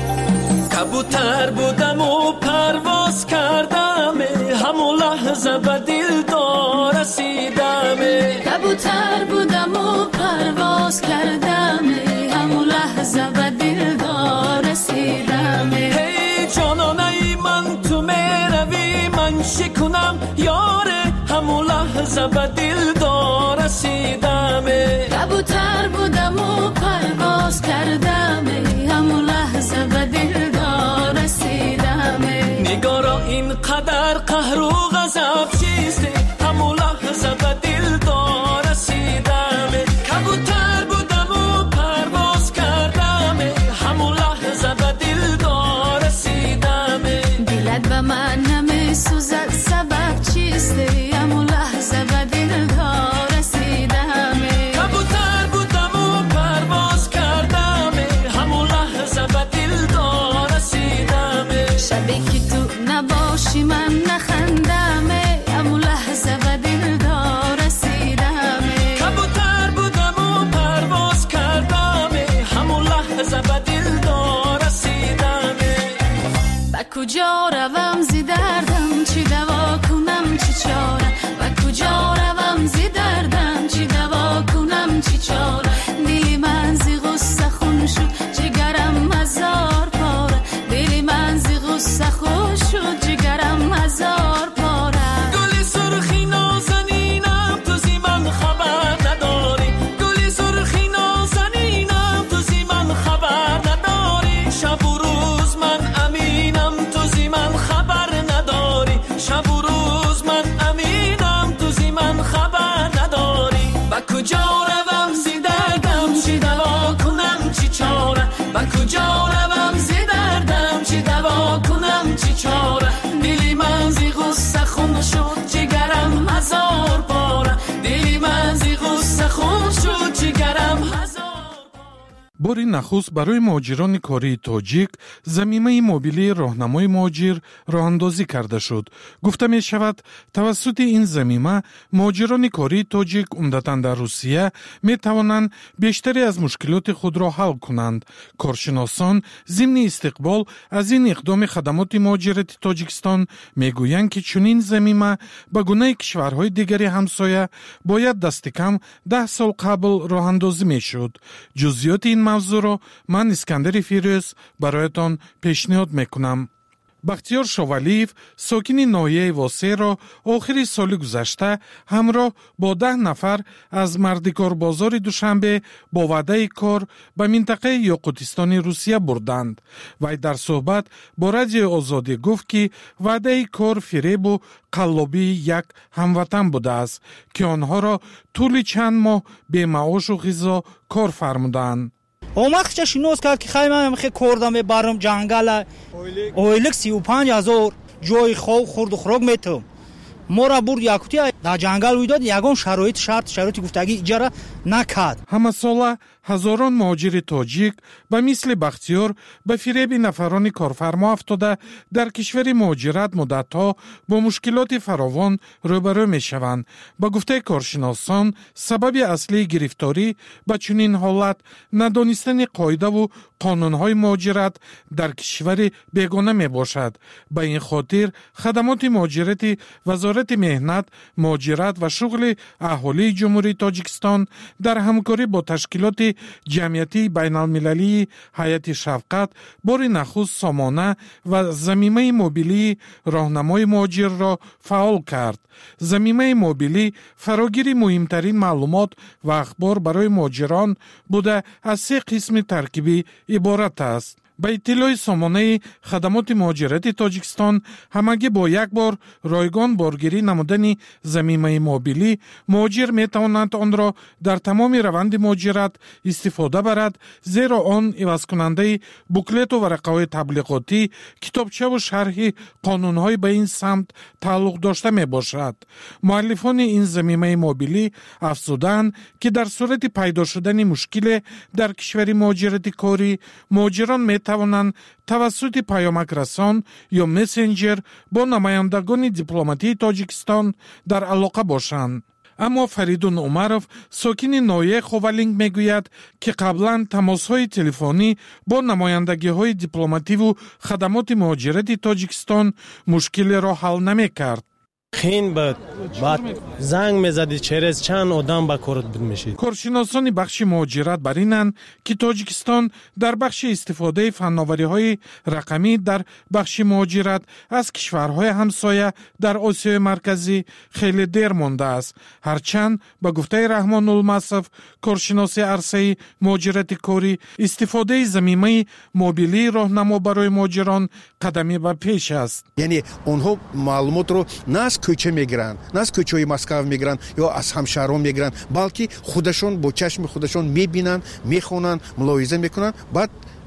کبوتر بودم و پرواز کردم، همون لحظه به دلدار رسیدم. کبوتر بودم و پرواز کردم، همون لحظه به دلدار رسیدم. هی جانانه من تو میروی من شکنم یاره، همون لحظه به دلدار رسیدم. کبوتر بودم و پرواز کردم، همون لحظه به دلدار رسیدم. نگارا اینقدر قهر و غضب چیست، همون لحظه به دلدار رسیدم. کبوتر بودم و پرواز کردم، همون لحظه به دلدار رسیدم. دلت به من نمیسوزد سبب چیست، همون لحظه به دلدار رسیدم. کبوتر بودم و پرواز کردم، همون لحظه به دلدار رسیدم. شبی که تو نباشی من نخندم، همون لحظه به دلدار رسیدم. کبوتر بودم و پرواز کردم، همون لحظه به دلدار رسیدم. به کجا روم زی دردم، چی دوا کنم چی چاره. به کجا روم زی دردم، چی دوا کنم چی چاره. دلی من زی غصه خون شد، جگرم هزار پاره. دلی من زی غصه خون شد، جگرم هزار پاره. گلی سرخی نازنینم تو زی من خبر نداری. گلی سرخی نازنینم تو زی من خبر نداری. شب و روز من امینم تو زی من خبر نداری. شب و روز من امینم تو زی من خبر نداری. با کجا روم زی دردم، روم زی دردم چی دوا کنم چی چاره دلی من زی غصه خون شد جگرم هزار باره دلی من زی غصه خون شد جگرم هزار باری نخست برای مهاجران کاری تاجیک زمینه موبیلی راهنمای مهاجر راه اندازی کرده شد. گفته می شود توسط این زمینه مهاجران کاری تاجیک عمدتاً در روسیه می توانند بیشتری از مشکلات خود را حل کنند. کارشناسان ضمن استقبال از این اقدام خدمات مهاجرت تاجیکستان می گویند که چنین زمینه به گونه کشورهای دیگری همسایه باید دست کم ده سال قبل راه اندازی می شد. جزئیات این موضوع را من اسکندر فیروز برایتان پیشنهاد میکنم. بختیار شوالیف ساکن ناحیه واسه را آخر سال گذشته همراه با ده نفر از مردکار بازار دوشنبه با وعده کار به منطقه یاقوتستان روسیه بردند. وی در صحبت با رادیو آزادی گفت که وعده کار فریب و قلابی یک هموطن بوده است که آنها را طول چند ماه به معاش و غذا کار فرمودند. اومد چه شنوس کرد که خیلی من خیلی کردم برم جنگل اویلک سی و پنج هزار جای خواب خورد و خوراک میتم ما را برد یاکوتی در جنگل ویداد یگان شرایط شرط شرایط گفتگی اجاره نکرد. همه ساله هزاران مهاجر تاجیک به مثل بختیار به فریب نفران کارفرما افتاده در کشور مهاجرت مدتها با مشکلات فراوان روبرو می شوند. با گفته کارشناسان سبب اصلی گرفتاری به چنین حالت ندانستن قاعده و قانونهای مهاجرت در کشور بیگانه می باشد. به این خاطر خدمات مهاجرت وزارت مهنت، مهاجرت و شغل اهالی جمهوری تاجیکستان در همکاری با تشکیلات جمعیتی بین المللی هیئت شفقت بار نخست سامانه و زمینه موبیلی راهنمای مهاجر را فعال کرد. زمینه موبیلی فراگیر مهمترین معلومات و اخبار برای مهاجران بوده از سه قسم ترکیبی عبارت است. به اطلاع سامانه خدمات مهاجرت تاجیکستان همگی با یک بار رایگان بارگیری نمودن زمینه موبیلی مهاجر می تواند آن را در تمام روند مهاجرت استفاده برد، زیرا آن عوض کننده بوکلت و ورقه‌های تبلیغاتی، کتابچه و شرح قانون‌های به این سمت تعلق داشته می باشد. مؤلفان این زمینه موبیلی افزودند که در صورت پیدا شدن مشکل در کشور مهاجرت کاری مهاجران می توانند توسط پیامک رسان یا مسنجر با نمایندگان دیپلماتی تاجیکستان در علاقه باشند. اما فریدون عمرов ساکن ناحیه خوالینگ میگوید که قبلا تماس‌های تلفنی با نمایندگی‌های دیپلماتی و خدمات مهاجرت تاجیکستان مشکل را حل نمی‌کرد. خین بعد بعد زنگ میزدی چرز چند آدم با کارت بود میشید. کارشناسان بخش مهاجرت بر اینند که تاجیکستان در بخش استفاده فناوری‌های رقمی در بخش مهاجرت از کشورهای همسایه در آسیای مرکزی خیلی دیر مانده است. هرچند با گفته رحمان المصف کارشناس عرصه مهاجرت کاری استفاده زمینه موبیلی راهنما برای مهاجران قدمی به پیش است. یعنی اونها معلومات رو نه کوچه میگیرن، نه از کوچه‌های مسکو میگیرن یا از همشهران میگیرن، بلکه خودشون با چشم خودشون میبینن، میخونن، ملاحظه میکنن، بعد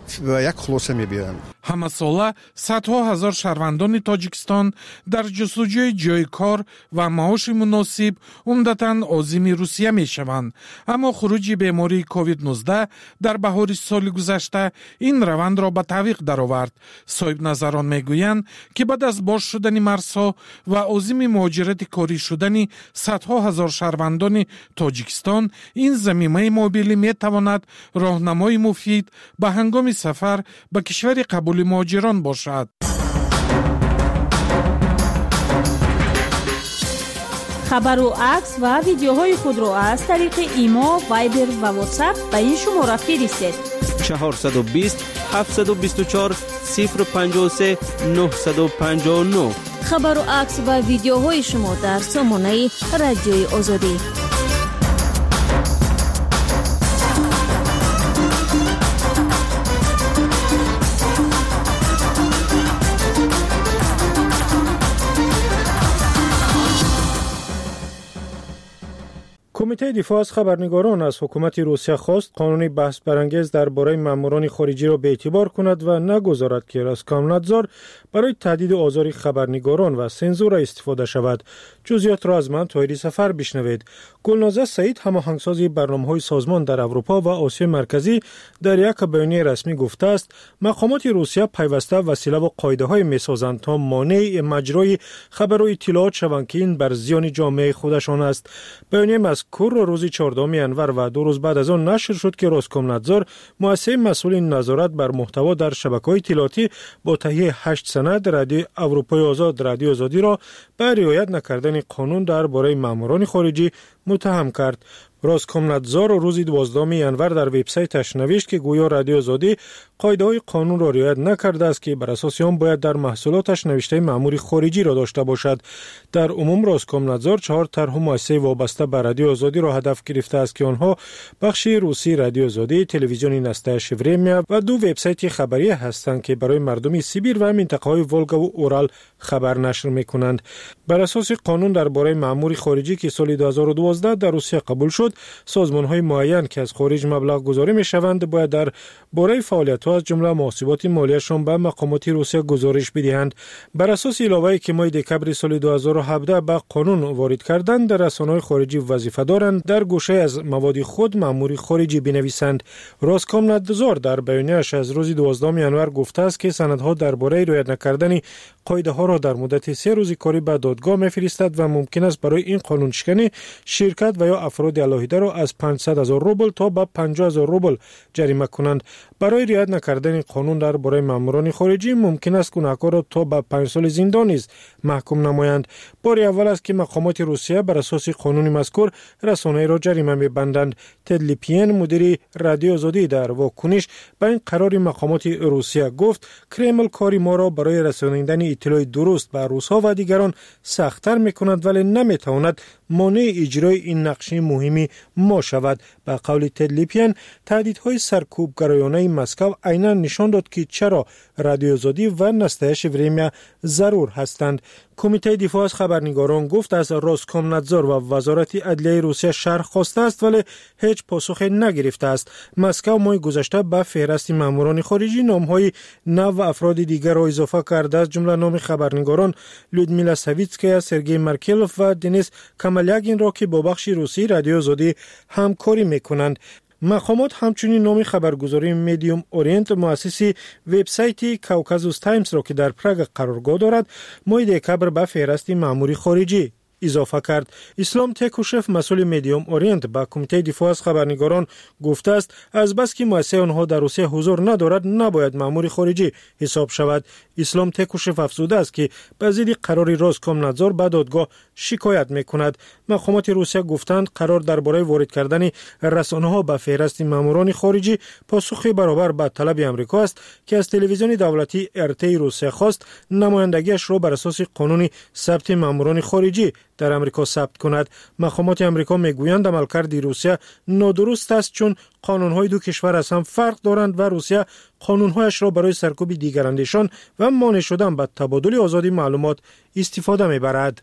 یک خلاصه میبینن. همه ساله صدها هزار شهروندان تاجیکستان در جستجوی جای کار و معاش مناسب عمدتاً عازم روسیه میشوند. اما خروج بیماری کووید نوزده در بهار سال گذشته این روند را به تعویق درآورد. صاحب نظران میگویند که بعد از باز شدن مرزها و عازم مهاجرت کاری شدن صدها هزار شهروندان تاجیکستان این زمینه موبیلی میتواند راهنمای مفید به هنگام سفر به کشور قبول مهاجران باشد. خبر و عکس و ویدیوهای خود را از طریق ایما، وایبر و واتساپ به این شماره فرستید. چهارصد و بیست هفتصد و بیست و چهار صفر پنجاه و سه نهصد و پنجاه و نه. خبر و عکس و ویدیوهای شما در سامانه رادیوی آزادی. کمیته دفاع از خبرنگاران از حکومت روسیه خواست قانون بحث برانگیز درباره ماموران خارجی را به اعتبار کند و نگذارد که روسکومنادزور برای تهدید و آزار خبرنگاران و سانسور استفاده شود. جزئیات را از من طاهری سفر بشنوید. گلنازه سعید، هماهنگساز برنامه‌های سازمان در اروپا و آسیا مرکزی، در یک بیانیه رسمی گفته است مقامات روسیه پیوسته وسیله و قاعده‌های می‌سازند تا مانع مجرای خبر و اطلاعات شوند که این بر زیان جامعه خودشان است. بیانیه مذکور روز چهاردهم ینور و دو روز بعد از آن نشر شد که روسکومنادزور، مؤسسه مسئول نظارت بر محتوا در شبکه‌های اطلاعاتی، با تهیه هشت سند رادیو اروپای آزاد رادیو آزادی را به رعایت نکردن قانون درباره ماموران خارجی متهم کرد. روسکومنادزور روز دوازدهم ینور در وبسایتش نوشت که گویا رادیو آزادی قاعده‌های قانون را رعایت نکرده است که بر اساس آن باید در محصولاتش نوشته مأمور خارجی را داشته باشد. در عموم روسکومنادزور چهار طرح مؤسسه وابسته به رادیو آزادی را هدف گرفته است که آنها بخش روسی رادیو آزادی، تلویزیون نستایش ورمیا و دو وبسایت خبری هستند که برای مردم سیبیر و منطقه‌های ولگا و اورال خبر نشر می‌کنند. بر اساس قانون درباره مأمور خارجی که سال دو هزار و دوازده در روسیه قبول شد، سازمان‌های معین که از خارج مبلغ گذاری می‌شوند باید در باره فعالیت‌ها از جمله محاسبات مالیشان به مقامات روسیه گزارش بدهند. بر اساس علاوه‌ای که ماه دکمبر سال دو هزار و هفده به قانون وارد کردند، در رسانه‌های خارجی وظیفه دارند در گوشه از مواد خود مأمور خارجی بنویسند. روسکومنادزور در بیانیه‌اش از روز دوازدهم ینور گفته است که سندها درباره رعایت نکردن قاعده‌ها را در مدت سه روز کاری به دادگاه می‌فرستد و ممکن است برای این قانون شکنی شرکت و یا افراد علاهیده را از پانصد هزار روبل تا به پنجاه هزار روبل جریمه کنند. برای رعایت نکردن قانون درباره ماموران خارجی ممکن است گناهکار را تا به پنج سال زندان نیز محکوم نمایند. بار اول است که مقامات روسیه بر اساس قانون مذکور رسانه‌ای را جریمه می‌بندند. تدلیپین، مدیر رادیو آزادی، در واکنش به این قرار مقامات روسیه گفت کرمل کاری ما را برای رسانیدن اطلاع درست به روس‌ها و دیگران سخت‌تر می‌کند ولی نمی‌تواند مانع اجرای این نقش مهمی ما شود. به قول تدلیپین، تهدیدهای سرکوبگرایانه مسکو عیناً نشان داد که چرا رادیو آزادی و نستایش ورمیا ضرور هستند. کمیته دفاع از خبرنگاران گفت از روسکومنادزور و وزارت عدلیه روسیه شرح خواسته است ولی هیچ پاسخ نگرفته است. مسکو ماه گذشته به فهرست ماموران خارجی نام‌های نو و افراد دیگر را اضافه کرده است، جمله نام خبرنگاران لودمیلا ساویتسکایا، سرگئی مارکلوف و دنیس کامالیاگین را که با بخش روسی رادیو آزادی همکاری می‌کنند. مقامات همچنین نام خبرگزاری میدیوم اورینت، مؤسس وبسایت کوکازوس تایمز را که در پراگ قرارگاه دارد، ماه دکمبر به فهرست مأمور خارجی اضافه کرد. اسلام تکوشف، مسئول میدیوم اورینت، با کمیته دفاع از خبرنگاران گفته است از بس که مؤسسه آنها در روسیه حضور ندارد نباید مأمور خارجی حساب شود. اسلام تکوشف افزوده است که به ضد قرار روسکومنادزور به دادگاه شکایت میکند. مقامات روسیه گفتند قرار درباره وارد کردن رسانه‌ها به فهرست ماموران خارجی پاسخی برابر به طلب آمریکا است که از تلویزیون دولتی ارتی روسیه خواست نمایندگیش را بر اساس قانون ثبت ماموران خارجی در آمریکا ثبت کند. مقامات آمریکا میگویند عملکرد روسیه نادرست است چون قانون‌های دو کشور از هم فرق دارند و روسیه قانون‌هایش را برای سرکوب دیگراندیشان و مانع شدن به تبادل آزادی معلومات استفاده می‌برد.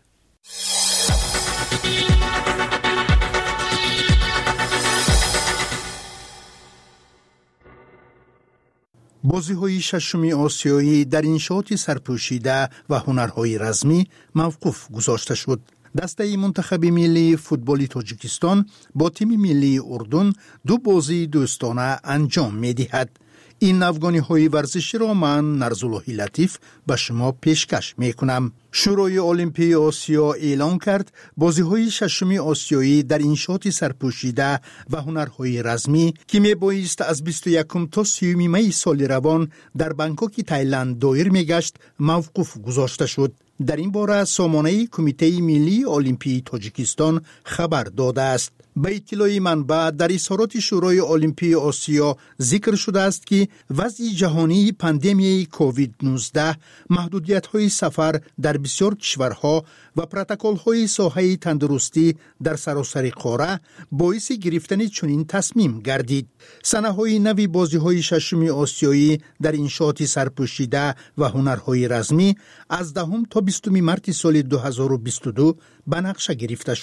بازی‌های ششمی آسیایی در انشاءات سرپوشیده و هنرهای رزمی موقوف گذاشته شد. دسته منتخب ملی فوتبال تاجیکستان با تیم ملی اردن دو بازی دوستانه انجام می‌دهد. این افغانی‌های ورزشی را من نرزالله لطیف به شما پیشکش می‌کنم. شورای المپی آسیا اعلام کرد بازی‌های ششمی آسیایی در انشاءات سرپوشیده و هنرهای رزمی که میبایست از بیست و یکم تا سیوم می سال روان در بانکوک تایلند دایر میگشت موقوف گذاشته شد. در این باره سامانه کمیته ملی المپی تاجیکستان خبر داده است. به اطلاع منبع در اظهارات شورای المپی آسیا ذکر شده است که وضع جهانی پاندمی کووید نوزده، محدودیت‌های سفر در بسیار کشورها و پروتکل‌های ساحه تندرستی در سراسر قاره باعث گرفتن چنین تصمیم گردید. سنه‌های نوی بازی‌های ششمی آسیایی در انشاءات سرپوشیده و هنرهای رزمی از دهم تا بیستم مارس سال دو هزار و بیست و دو به نقشه گرفته شد.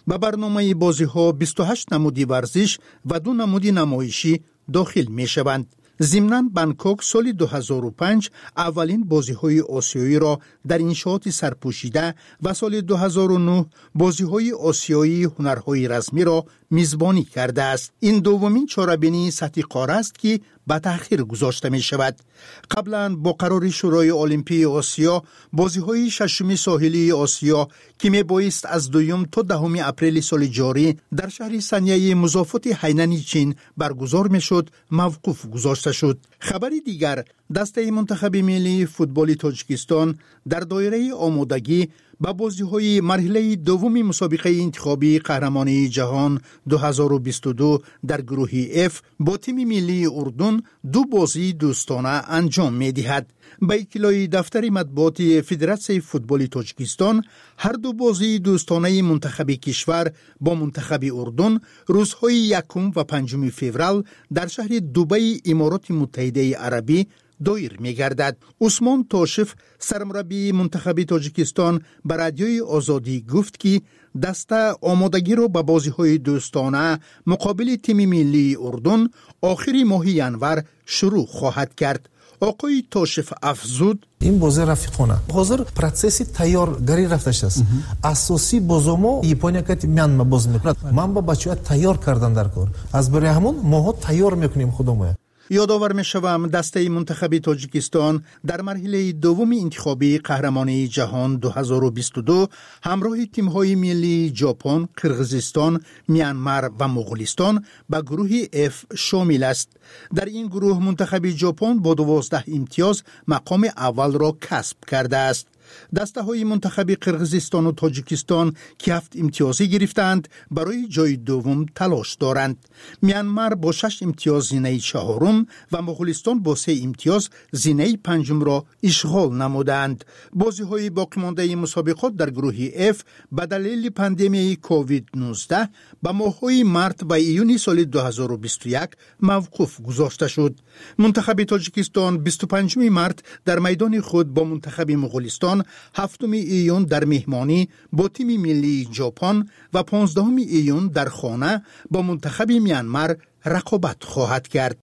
به برنامه بازی ها بیست و هشت نمودی ورزش و دو نمودی نمایشی داخل می شوند. ضمناً بانکوک سال دو هزار و پنج اولین بازی‌های آسیایی را در انشاءات سرپوشیده و سال دو هزار و نه بازی‌های آسیایی هنرهای رسمی را میزبانی کرده است. این دومین چهاربینی سطح قاره است که به تأخیر گذاشته می شود. قبلا با قرار شورای المپی آسیا بازی‌های ششم ساحلی آسیا که می بایست از دوم تا دهم اپریل سال جاری در شهر سنیه مضافات هینان چین برگزار می شد موقوف گذاشته شد. خبری دیگر، دسته منتخب ملی فوتبال تاجیکستان در دایره آمادگی با بازی‌های مرحله دوم مسابقه انتخابی قهرمانی جهان دو هزار و بیست و دو در گروه اف با تیم ملی اردن دو بازی دوستانه انجام می‌دهد. با اطلاع دفتر مطبوعات فدراسیون فوتبال تاجیکستان، هر دو بازی دوستانه منتخب کشور با منتخب اردن روزهای یکم و پنجم فوریه در شهر دبی امارات متحده عربی دایر می‌گردد. عثمان تاشف سرمربی منتخب تاجیکستان به رادیوی آزادی گفت که دسته آمادگی را به بازی‌های دوستانه مقابل تیم ملی اردن آخر ماه ینور شروع خواهد کرد. آقای تاشف افزود این بازی رفیقانه حاضر پروسسی تیارگاری رفته است. اساسی بازمو یپونیا که میانمار باز می‌کند. من با بچه‌ها تیار کردن در کار. از برای همون ما تیار می‌کنیم خودمون. یادآور می‌شوم دسته منتخب تاجیکستان در مرحله دوم انتخابی قهرمانی جهان دو هزار و بیست و دو همراه تیم‌های ملی ژاپن، قرقیزستان، میانمار و مغولستان به گروه اف شامل است. در این گروه منتخب ژاپن با دوازده امتیاز مقام اول را کسب کرده است. دسته های منتخب قرقیزستان و تاجیکستان که هفت امتیازی گرفتند برای جای دوم تلاش دارند. میانمار با شش امتیاز زینه چهارم و مغولستان با سه امتیاز زینه پنجم را اشغال نمودند. بازی های باقی مانده مسابقات در گروه اف به دلیل پاندمی کووید نوزده به ماه‌های مارس و ایون سال دو هزار و بیست و یک موقوف گذاشته شد. منتخب تاجیکستان بیست و پنجم مارس در میدان خود با منتخب مغولستان، هفتم ایون در مهمانی با تیم ملی ژاپن و پانزدهم ایون در خانه با منتخب میانمار رقابت خواهد کرد.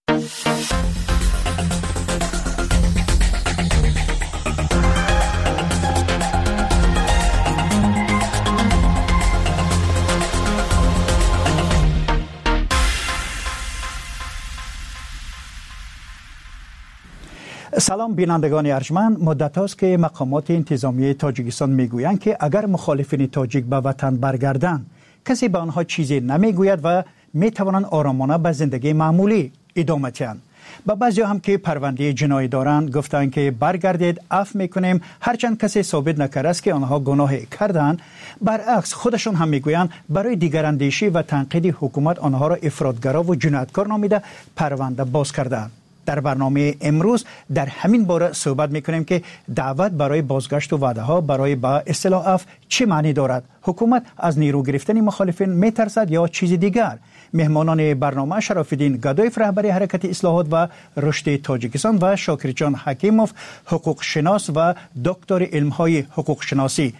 سلام بینندگان ارجمند، مدت است که مقامات انتظامی تاجیکستان میگویند که اگر مخالفین تاجیک به وطن برگردند کسی به آنها چیزی نمیگوید و میتوانند آرامانه به زندگی معمولی ادامه دهند. با بعضی هم که پرونده جنایی دارند گفتند که برگردید عفو میکنیم هرچند کسی ثابت نکرده است که آنها گناه کردند. برعکس خودشون هم میگویند برای دیگراندیشی و تنقید حکومت آنها را افراطگرا و جنایتکار نامیده پرونده باز کردند. در برنامه امروز در همین باره صحبت میکنیم که دعوت برای بازگشت و وعده ها برای با اصطلاح عفو چه معنی دارد؟ حکومت از نیرو گرفتن مخالفین میترسد یا چیز دیگر؟ مهمانان برنامه شراف‌الدین گدایف رهبر حرکت اصلاحات و رشد تاجیکستان و شاکرجان حکیموف حقوق شناس و دکتر علم‌های حقوق شناسی.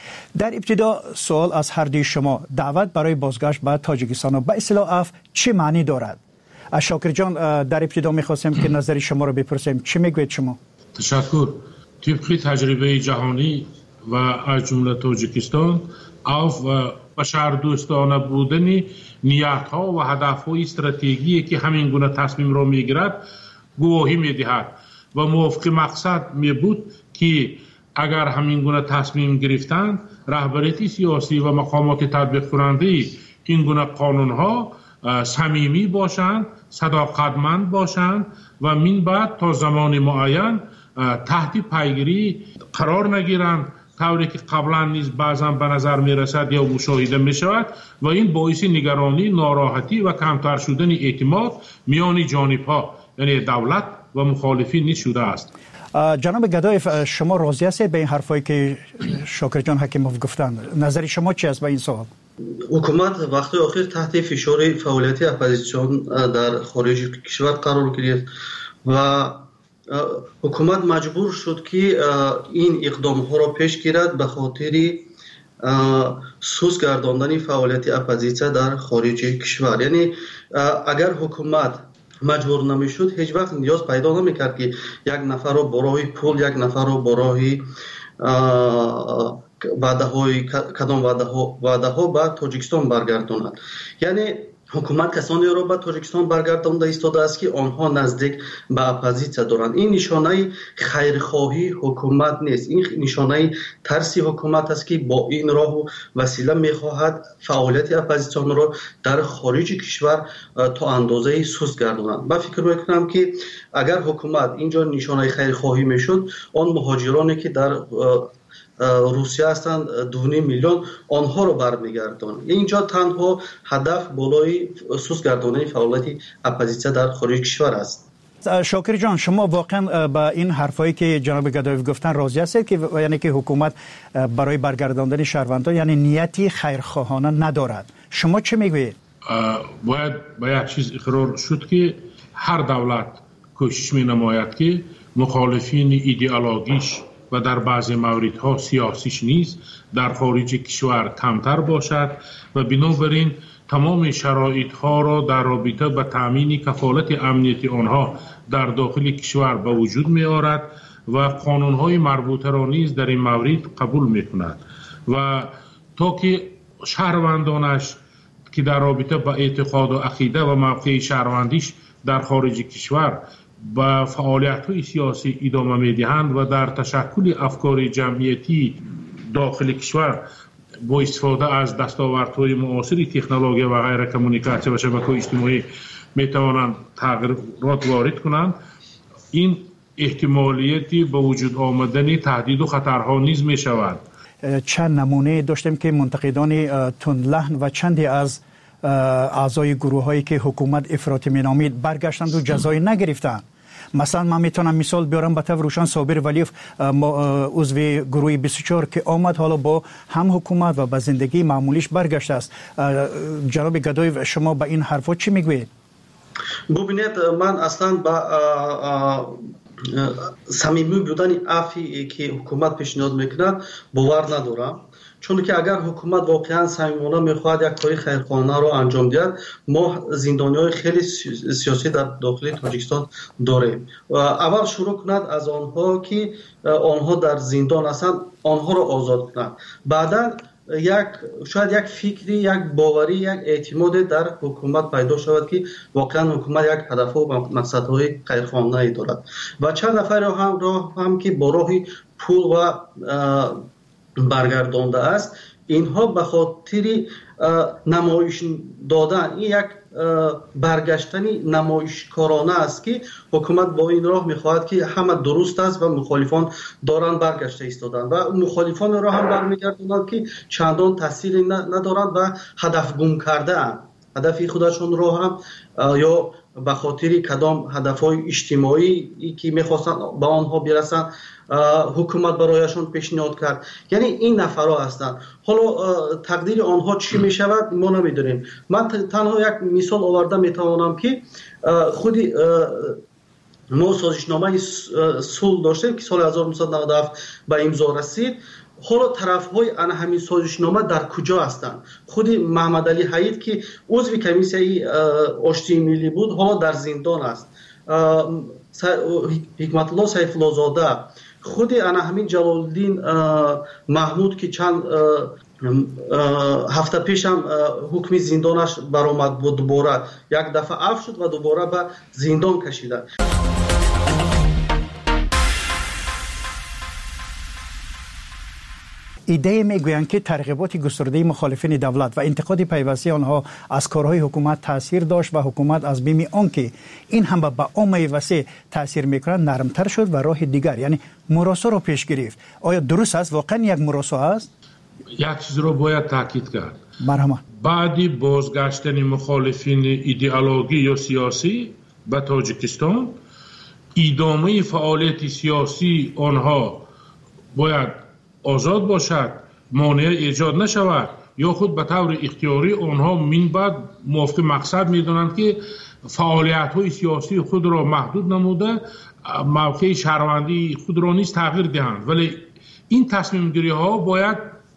در ابتدا سوال از هر دوی شما، دعوت برای بازگشت به تاجیکستان و به اصطلاح عفو چه معنی دارد؟ شاکر جان، در ابتدا می‌خواستم که نظر شما رو بپرسیم. چی میگوید شما؟ تشکر. طبق تجربه جهانی و از جمله تاجیکستان، عفو و بشردوستانه بودن نیت‌ها و هدف‌های استراتژیکی که همین گونه تصمیم را می‌گیرد گواهی می‌دهد و موافق مقصد می‌بود که اگر همین گونه تصمیم گرفتند رهبریت سیاسی و مقامات تطبیق کننده این گونه قانون‌ها صمیمی باشند، صداقتمند باشند و من بعد تا زمان معین تحت پیگیری قرار نگیرند، طوری که قبلا نیز بعضا به نظر می رسد یا مشاهده می شود و این باعث نگرانی، ناراحتی و کمتر شدن اعتماد میان جانب ها یعنی دولت و مخالفین نیز شده است. جناب گدایف، شما راضی هستید به این حرفایی که شاکر جان حکیموف گفتند؟ نظر شما چی است به این سوال؟ حکومت وقتی آخر تحت فشار فعالیت اپوزیسیون در خارج کشور قرار گرفت و حکومت مجبور شد که این اقدام ها را پیش گیرد به خاطر سوز گرداندن فعالیت اپوزیسیون در خارج کشور. یعنی اگر حکومت مجبور نمیشد هیچ وقت نیاز پیدا نمیکرد که یک نفر رو برای پول، یک نفر رو برای وعده های کدام وعده ها وعده ها به تاجیکستان برگرداند. یعنی حکومت کسانی را به تاجیکستان برگردانده ایستاده است که آنها نزدیک به اپوزیسیون دارند. این نشانه خیرخواهی حکومت نیست، این نشانه ترسی حکومت است که با این راه و وسیله میخواهد فعالیت اپوزیسیون را در خارج کشور تا اندازه سوز گرداند. من فکر میکنم که اگر حکومت اینجا نشانه خیرخواهی میشد، آن مهاجرانی که در روسیه هستند دو میلیون آنها رو برمیگردان. اینجا تنها هدف بالای سوز گرداندن فعالیت اپوزیسیون در خارج کشور است. شاکر جان، شما واقعا با این حرفایی که جناب گدایف گفتن راضی هستید که یعنی که حکومت برای برگرداندن شهروندان یعنی نیتی خیرخواهانه ندارد؟ شما چه میگویید؟ باید باید چیز اقرار شد که هر دولت کوشش می نماید که مخالفین ایدئولوژیش و در بعضی موردها سیاسیش نیز در خارج کشور کمتر باشد و بنابراین تمام شرایط ها را در رابطه با تامین کفالت امنیتی آنها در داخل کشور به وجود می آورد و قانون های مربوطه را نیز در این مورد قبول می کند و تا که شهروندانش که در رابطه با اعتقاد و عقیده و موقع شهروندیش در خارج کشور با فعالیت‌های سیاسی ادامه می‌دهند و در تشکل افکار جمعیتی داخل کشور با استفاده از دستاوردهای معاصر تکنولوژی و غیر کمونیکاسیون و شبکه‌های اجتماعی می‌توانند تغییرات وارد کنند، این احتمالیتی به وجود آمدن تهدید و خطرها نیز می‌شود. چند نمونه داشتیم که منتقدان تندلحن و چندی از اعضای گروه هایی که حکومت افراطی مینامید برگشتند و جزایی نگرفتند. مثلا من میتونم مثال بیارم به طور روشن صابر ولیف عضو گروه بیست و چهار که آمد حالا با هم حکومت و به زندگی معمولیش برگشته است. جناب گدایف شما به این حرفا چی میگویید؟ ببینید من اصلا با صمیمی بودن عفی که حکومت پیشنهاد میکنه باور ندارم، چون که اگر حکومت واقعا صمیمانه میخواد یک کاری خیرخواهانه رو انجام دهد، ما زندانیای خیلی سیاسی در داخل تاجیکستان داریم. اول شروع کند از آنها که آنها در زندان هستند آنها رو آزاد کند، بعدا یک شاید یک فکری، یک باوری، یک اعتماد در حکومت پیدا شود که واقعا حکومت یک هدف و مقصدهای خیرخواهانه دارد و چند نفر هم راه هم که با راه پول و برگردانده است، اینها به خاطر نمایش دادن این یک برگشتنی نمایشکارانه است که حکومت با این راه میخواهد که همه درست است و مخالفان دارن برگشته ایستادن و مخالفان را هم برمیگردونند که چندان تاثیری ندارند و هدف گم کرده اند. هدف خودشون را هم یا به خاطر کدام هدفهای اجتماعی که میخواستن به آنها برسن حکومت برایشون پیشنهاد کرد. یعنی این نفرها هستند. حالا تقدیر آنها چی می شود ما نمیدونیم. من تنها یک مثال آورده میتوانم که خودی ما سازشنامه صلح داشتیم که سال هزار و نهصد و نود و هفت به امضا رسید. حالا طرف‌های آن همین سازشنامه در کجا هستند؟ خود محمد علی حید که عضو کمیسیه آشتی ملی بود حالا در زندان است. حکمت الله سیف الله زاده، خود آن همین جلال الدین محمود که چند هفته پیش هم حکم زندانش برآمد بود، دوباره یک دفعه عفو شد و دوباره به زندان کشیده. ایده میگویند که ترغیبات گسترده مخالفین دولت و انتقاد پیوسته آنها از کارهای حکومت تاثیر داشت و حکومت از بیم آنکه این هم به عامه وسیع تاثیر میکنند نرمتر شد و راه دیگر یعنی مراسا را پیش گرفت. آیا درست است؟ واقعا یک مراسا است؟ یک چیز را باید تاکید کرد. مرحبا. بعدی بازگشتن مخالفین ایدئولوژی یا سیاسی به تاجیکستان، ادامه فعالیت سیاسی آنها باید آزاد باشد، مانع ایجاد نشود یا خود به طور اختیاری آنها من بعد موافق مقصد میدونند که فعالیت های سیاسی خود را محدود نموده موقع شهروندی خود را نیز تغییر دهند. ولی این تصمیم گیری ها باید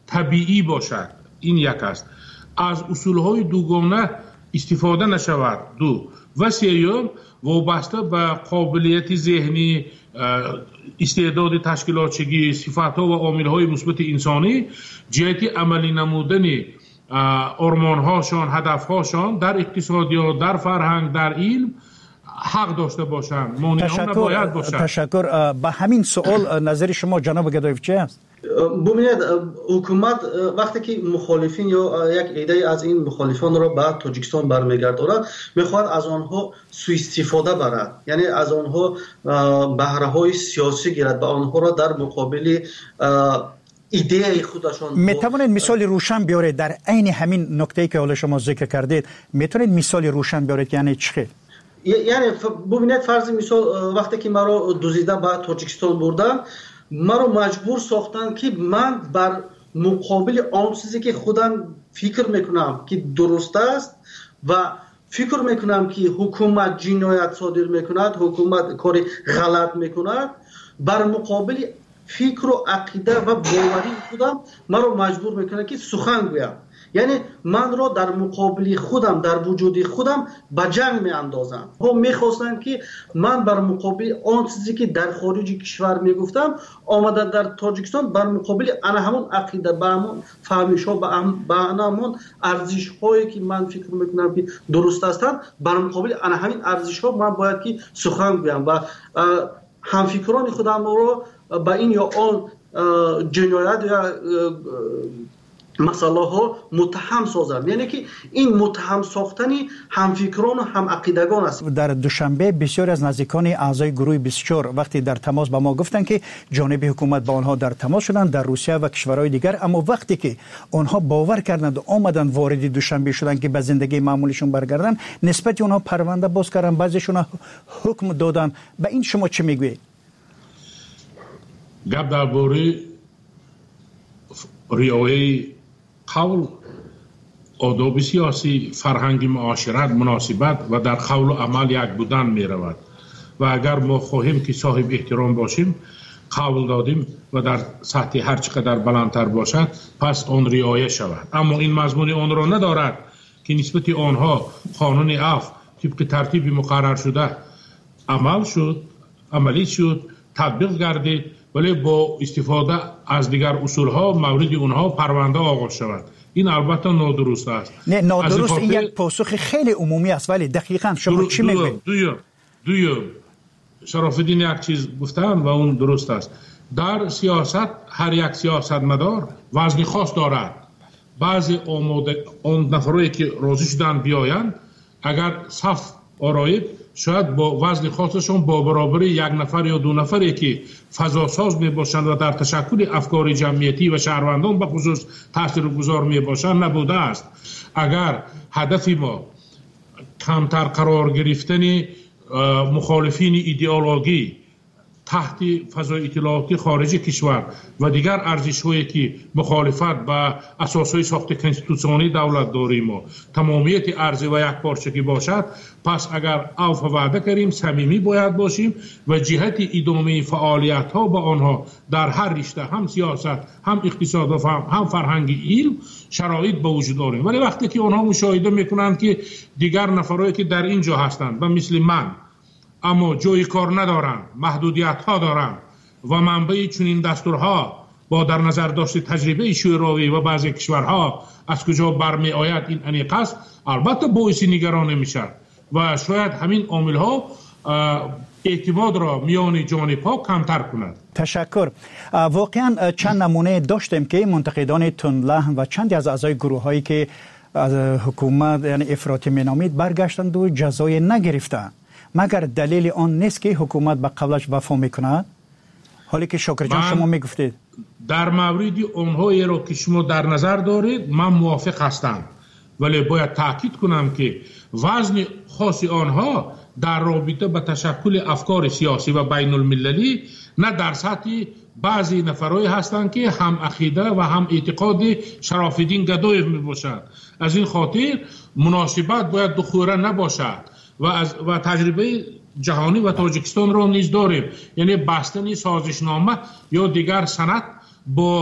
طبیعی باشد. این یک است. از اصولهای دوگانه استفاده نشود. دو و سیوم وابسته به قابلیت ذهنی، استعداد تشکیلاتچگی، صفات‌ها و عامل‌های مثبت انسانی جهت عملی نمودن آرمان‌هاشان، هدف‌هاشان در اقتصادیات، در فرهنگ، در علم حق داشته باشند. مانعان نباید باشند. تشکر. به همین سوال نظر شما جناب گدایف چی است؟ ببینید حکومت وقتی که مخالفین یا یک ایده از این مخالفان را به تاجیکستان برمیگرداند میخواد از آنها سوء استفاده برد، یعنی از آنها بهره های سیاسی گیرد، به آنها را در مقابل ایده خودشان. میتونید مثال روشن بیارید در عین همین نکته‌ای که حالا شما ذکر کردید؟ میتونید مثال روشن بیارید یعنی چی؟ یعنی ببینید فرض مثال وقتی که ما رو دزدیده به تاجیکستان بردن، ما رو مجبور ساختن که من بر مقابل آن چیزی که خودم فکر میکنم که درست است و فکر میکنم که حکومت جنایت صادر میکند، حکومت کار غلط میکند، بر مقابل فکر و عقیده و باوری خودم ما رو مجبور میکنه که سخن گویم. یعنی من را در مقابل خودم، در وجود خودم به جنگ می اندازم. هم میخواستن که من بر مقابل آن چیزی که در خارج کشور میگفتم آمده در تاجیکستان بر مقابل انا همون عقیده، به همون فهمیش ها، به همون ارزش هایی که من فکر میکنم که درست هستند، بر مقابل انا همین ارزش ها من باید که سخن گویم و همفکران خودم رو به این یا آن جنایت یا مسئله ها متهم سازم. یعنی که این متهم ساختنی همفکران و هم عقیدگان است. در دوشنبه بسیار از نزدیکان اعضای گروه بیست و چهار وقتی در تماس با ما گفتن که جانب حکومت با آنها در تماس شدن در روسیه و کشورهای دیگر، اما وقتی که آنها باور کردند و آمدن وارد دوشنبه شدن که به زندگی معمولشون برگردن، نسبت آنها پرونده باز کردن، بعضیشون حکم دادن. به این شما چه میگویید؟ گپ درباره رعایت قول، آداب سیاسی، فرهنگ معاشرت، مناسبت و در قول و عمل یک بودن می رود و اگر ما خواهیم که صاحب احترام باشیم، قول دادیم و در سطح هر چقدر بلندتر باشد پس آن رعایت شود. اما این مضمون آن را ندارد که نسبت آنها قانون عفو طبق ترتیب مقرر شده عمل شد، عملی شد، تطبیق گردید، ولی با استفاده از دیگر اصولها مورد اونها پرونده آغاز شود. این البته نادرست است. نه نادرست، این یک پاسخ خیلی عمومی است، ولی دقیقاً شما چی میگویید؟ دویم دویم شرافالدین یک چیز گفتن و اون درست است. در سیاست هر یک سیاستمدار وزن خاص دارد. بعضی آماده اون نفرایی که راضی شدن بیایند، اگر صف آرایید شاید با وزن خاصشون با برابر یک نفر یا دو نفری که فضاساز می باشند و در تشکل افکار جمعیتی و شهروندان به خصوص تاثیرگذار می باشند نبوده است. اگر هدف ما کمتر قرار گرفتن مخالفین ایدئولوژی تحت فضای اطلاعاتی خارج کشور و دیگر ارزش‌هایی که مخالفت با اساسهای ساخت کنستیتوسیونی دولت داریم و تمامیت ارزی و یک پارچگی باشد، پس اگر عفو وعده کردیم صمیمی باید باشیم و جهت ادامه فعالیت‌ها با آنها در هر رشته، هم سیاست، هم اقتصاد و هم فرهنگ علم شرایط به وجود داریم. ولی وقتی که آنها مشاهده میکنند که دیگر نفرایی که در اینجا هستند و مثل من اما جای کار ندارند، محدودیت ها دارند و منبع چنین دستورها با در نظر داشت تجربه شوروی و بعضی کشورها از کجا برمی آید این انیق است، البته باعث نگرانی میشد و شاید همین عامل ها اعتماد را میان جانب ها کمتر کند. تشکر. واقعا چند نمونه داشتیم که منتقدان تندلهن و چندی از اعضای گروه هایی که از حکومت یعنی افراطی مینامید برگشتند و جزای نگرفتند، مگر دلیل آن نیست که حکومت به قولش وفا میکند؟ حالی که شاکر جان شما میگفتید در مورد اونهایی را که شما در نظر دارید من موافق هستم، ولی باید تاکید کنم که وزن خاص آنها در رابطه با تشکل افکار سیاسی و بین المللی نه در سطح بعضی نفرایی هستند که هم عقیده و هم اعتقاد شرافالدین گدایف می باشند. از این خاطر مناسبت باید دخوره نباشد و از و تجربه جهانی و تاجیکستان را نیز داریم، یعنی بستن سازشنامه یا دیگر سند با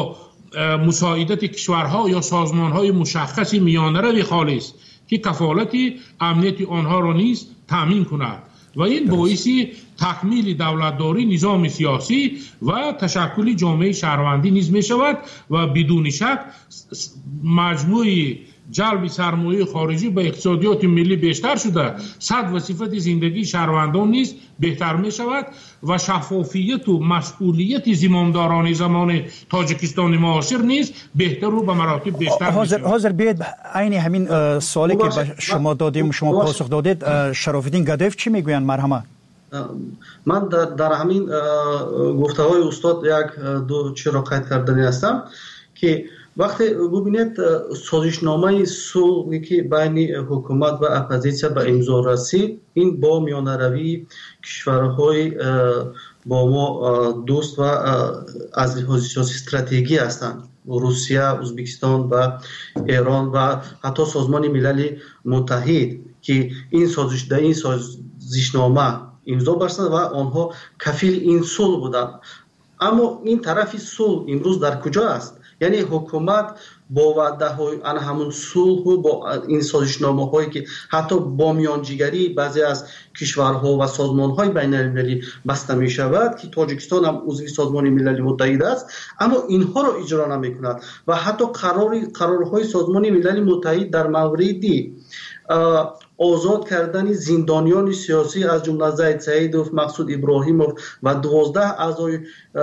مساعدت کشورها یا سازمانهای مشخصی میانه روی خالص که کفالت امنیت آنها را نیز تامین کند و این باعثی تکمیل دولتداری، نظام سیاسی و تشکل جامعه شهروندی نیز می شود و بدون شک مجموعی جلب سرمایه خارجی به اقتصادیات ملی بیشتر شده، صد و صفت زندگی شهروندان نیز بهتر می شود و شفافیت و مسئولیت زمامداران زمان تاجیکستان معاصر نیز بهتر و به مراتب بیشتر می شود. حاضر بیاید عین همین سوالی که به شما دادیم شما پاسخ دادید، شرافالدین گدایف چی میگویند؟ مرحمت. من در, در همین گفته های استاد یک دو چیز را قید کردنی هستم که وقتی ببینید سازشنامه صلحی که بین حکومت و اپوزیسیون به امضا رسید، این با میانه روی کشورهای با ما دوست و از لحاظ سیاسی استراتژی هستند، روسیه، ازبکستان و ایران و حتی سازمان ملل متحد که این سازش در این سازشنامه امضا بستند و آنها کفیل این صلح بودند. اما این طرف صلح امروز در کجا است؟ یعنی حکومت با وعده های آن همون صلح و با این سازشنامه هایی که حتی با میانجیگری بعضی از کشورها و سازمان های بین المللی بسته می شود که تاجیکستان هم عضو سازمان ملل متحد است، اما اینها را اجرا نمی کند و حتی قرار قرارهای سازمان ملل متحد در موردی آزاد کردن زندانیان سیاسی از جمله زید سعیدوف، مقصود ابراهیموف و دوازده اعضای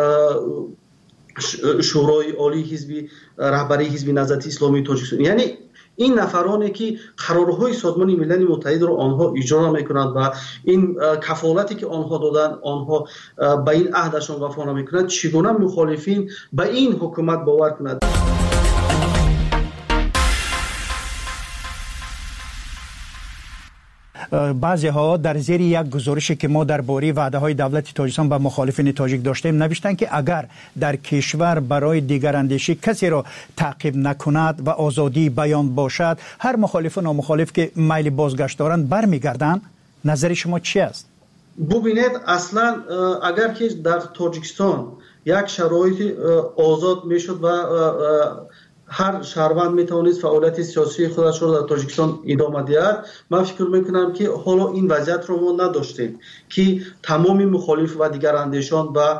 شورای عالی حزبی رهبری حزب نهضت اسلامی تاجیکستان، یعنی این نفرانی که قرارهای سازمان ملل متحد را آنها اجرا میکنند و این کفالتی که آنها دادن آنها به این عهدشان وفا نمیکنند، چگونه مخالفین به این حکومت باور کنند؟ بعضی ها در زیر یک گزارشی که ما درباره وعده های دولت تاجیکستان به مخالفین تاجیک داشتیم نوشتند که اگر در کشور برای دیگر اندیشی کسی را تعقیب نکند و آزادی بیان باشد، هر مخالف و نامخالف که میل بازگشت دارند برمیگردند. نظر شما چی است؟ ببینید اصلا اگر که در تاجیکستان یک شرایط آزاد میشد و هر شهروند میتوانست فعالیت سیاسی خودش را در تاجیکستان ادامه دهد، من فکر میکنم که حالا این وضعیت را ما نداشتیم که تمام مخالف و دیگر اندیشان و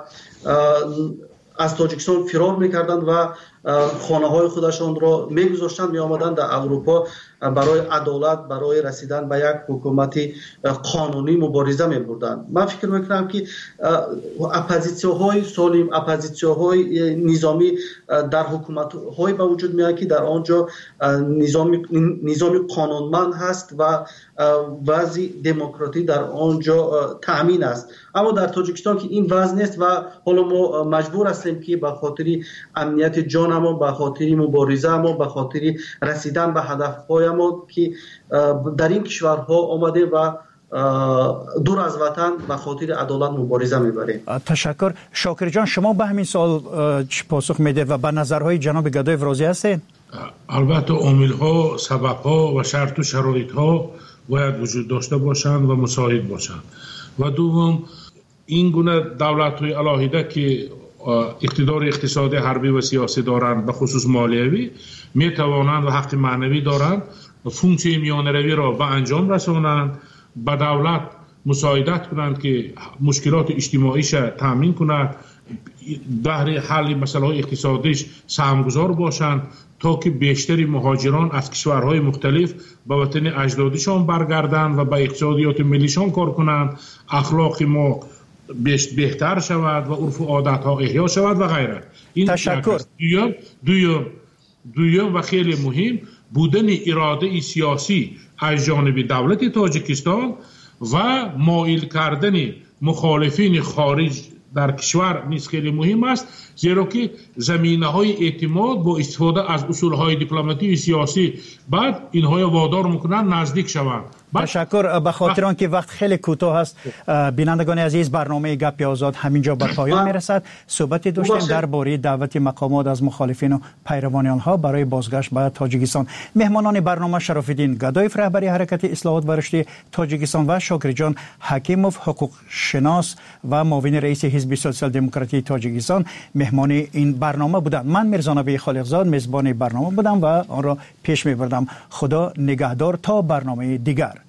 از تاجیکستان فرار میکردند و خانه های خودشان را میگذاشتند می آمدند در اروپا برای عدالت، برای رسیدن به یک حکومت قانونی مبارزه می بردند. من فکر میکنم که اپوزیسیون‌های سالم، اپوزیسیون‌های نظامی در حکومت‌های به وجود میاد که در آنجا نظام نظام قانونمند هست و وضع دموکراتی در آنجا تأمین است. اما در تاجیکستان که این وضع نیست و حالا ما مجبور هستیم که به خاطر امنیت جان ما، به خاطر مبارزه ما، به خاطر رسیدن به هدف‌های ما که در این کشورها آمده و دور از وطن به خاطر عدالت مبارزه میبریم. تشکر. شاکر جان، شما به همین سوال چی پاسخ میده و به نظرهای جناب گدایف راضی هستین؟ البته عامل‌ها، سبب‌ها و شرط و شرایط‌ها باید وجود داشته باشند و مساعد باشند. و دوم این گونه دولت‌های علاهیده که اقتدار اقتصادی، حربی و سیاسی دارند، به خصوص مالیوی، می توانند و حق معنوی دارند فونکسیون میانه‌روی را به انجام رسانند، به دولت مساعدت کنند که مشکلات اجتماعیش تامین کند، در حل مسائل اقتصادیش سهمگذار باشند تا که بیشتری مهاجران از کشورهای مختلف به وطن اجدادشان برگردند و به اقتصادیات ملیشان کار کنند، اخلاق ما بهتر شود و عرف و عادت ها احیا شود و غیره. این تشکر. دویم دویم دویم و خیلی مهم بودن اراده سیاسی از جانب دولت تاجیکستان و مایل کردن مخالفین خارج در کشور نیز خیلی مهم است، زیرا که زمینه های اعتماد با استفاده از اصول های دیپلماتی و سیاسی بعد اینها وادار میکنند نزدیک شوند. تشکر. به خاطر آنکه وقت خیلی کوتاه است، بینندگان عزیز، برنامه گپ آزاد همینجا به پایان میرسد. صحبتی داشتیم درباره دعوت مقامات از مخالفین و پیروان آنها برای بازگشت به تاجیکستان. مهمانان برنامه شراف‌الدین گدایف رهبری حرکت اصلاحات و رشد تاجیکستان و شاکرجان حکیموف حقوق شناس و معاون رئیس حزب سوسیال دموکراتی تاجیکستان مهمان این برنامه بودند. من میرزا نبی خالقزاد میزبان برنامه بودم و آن را پیش میبردم. خدا نگهدار تا برنامه دیگر.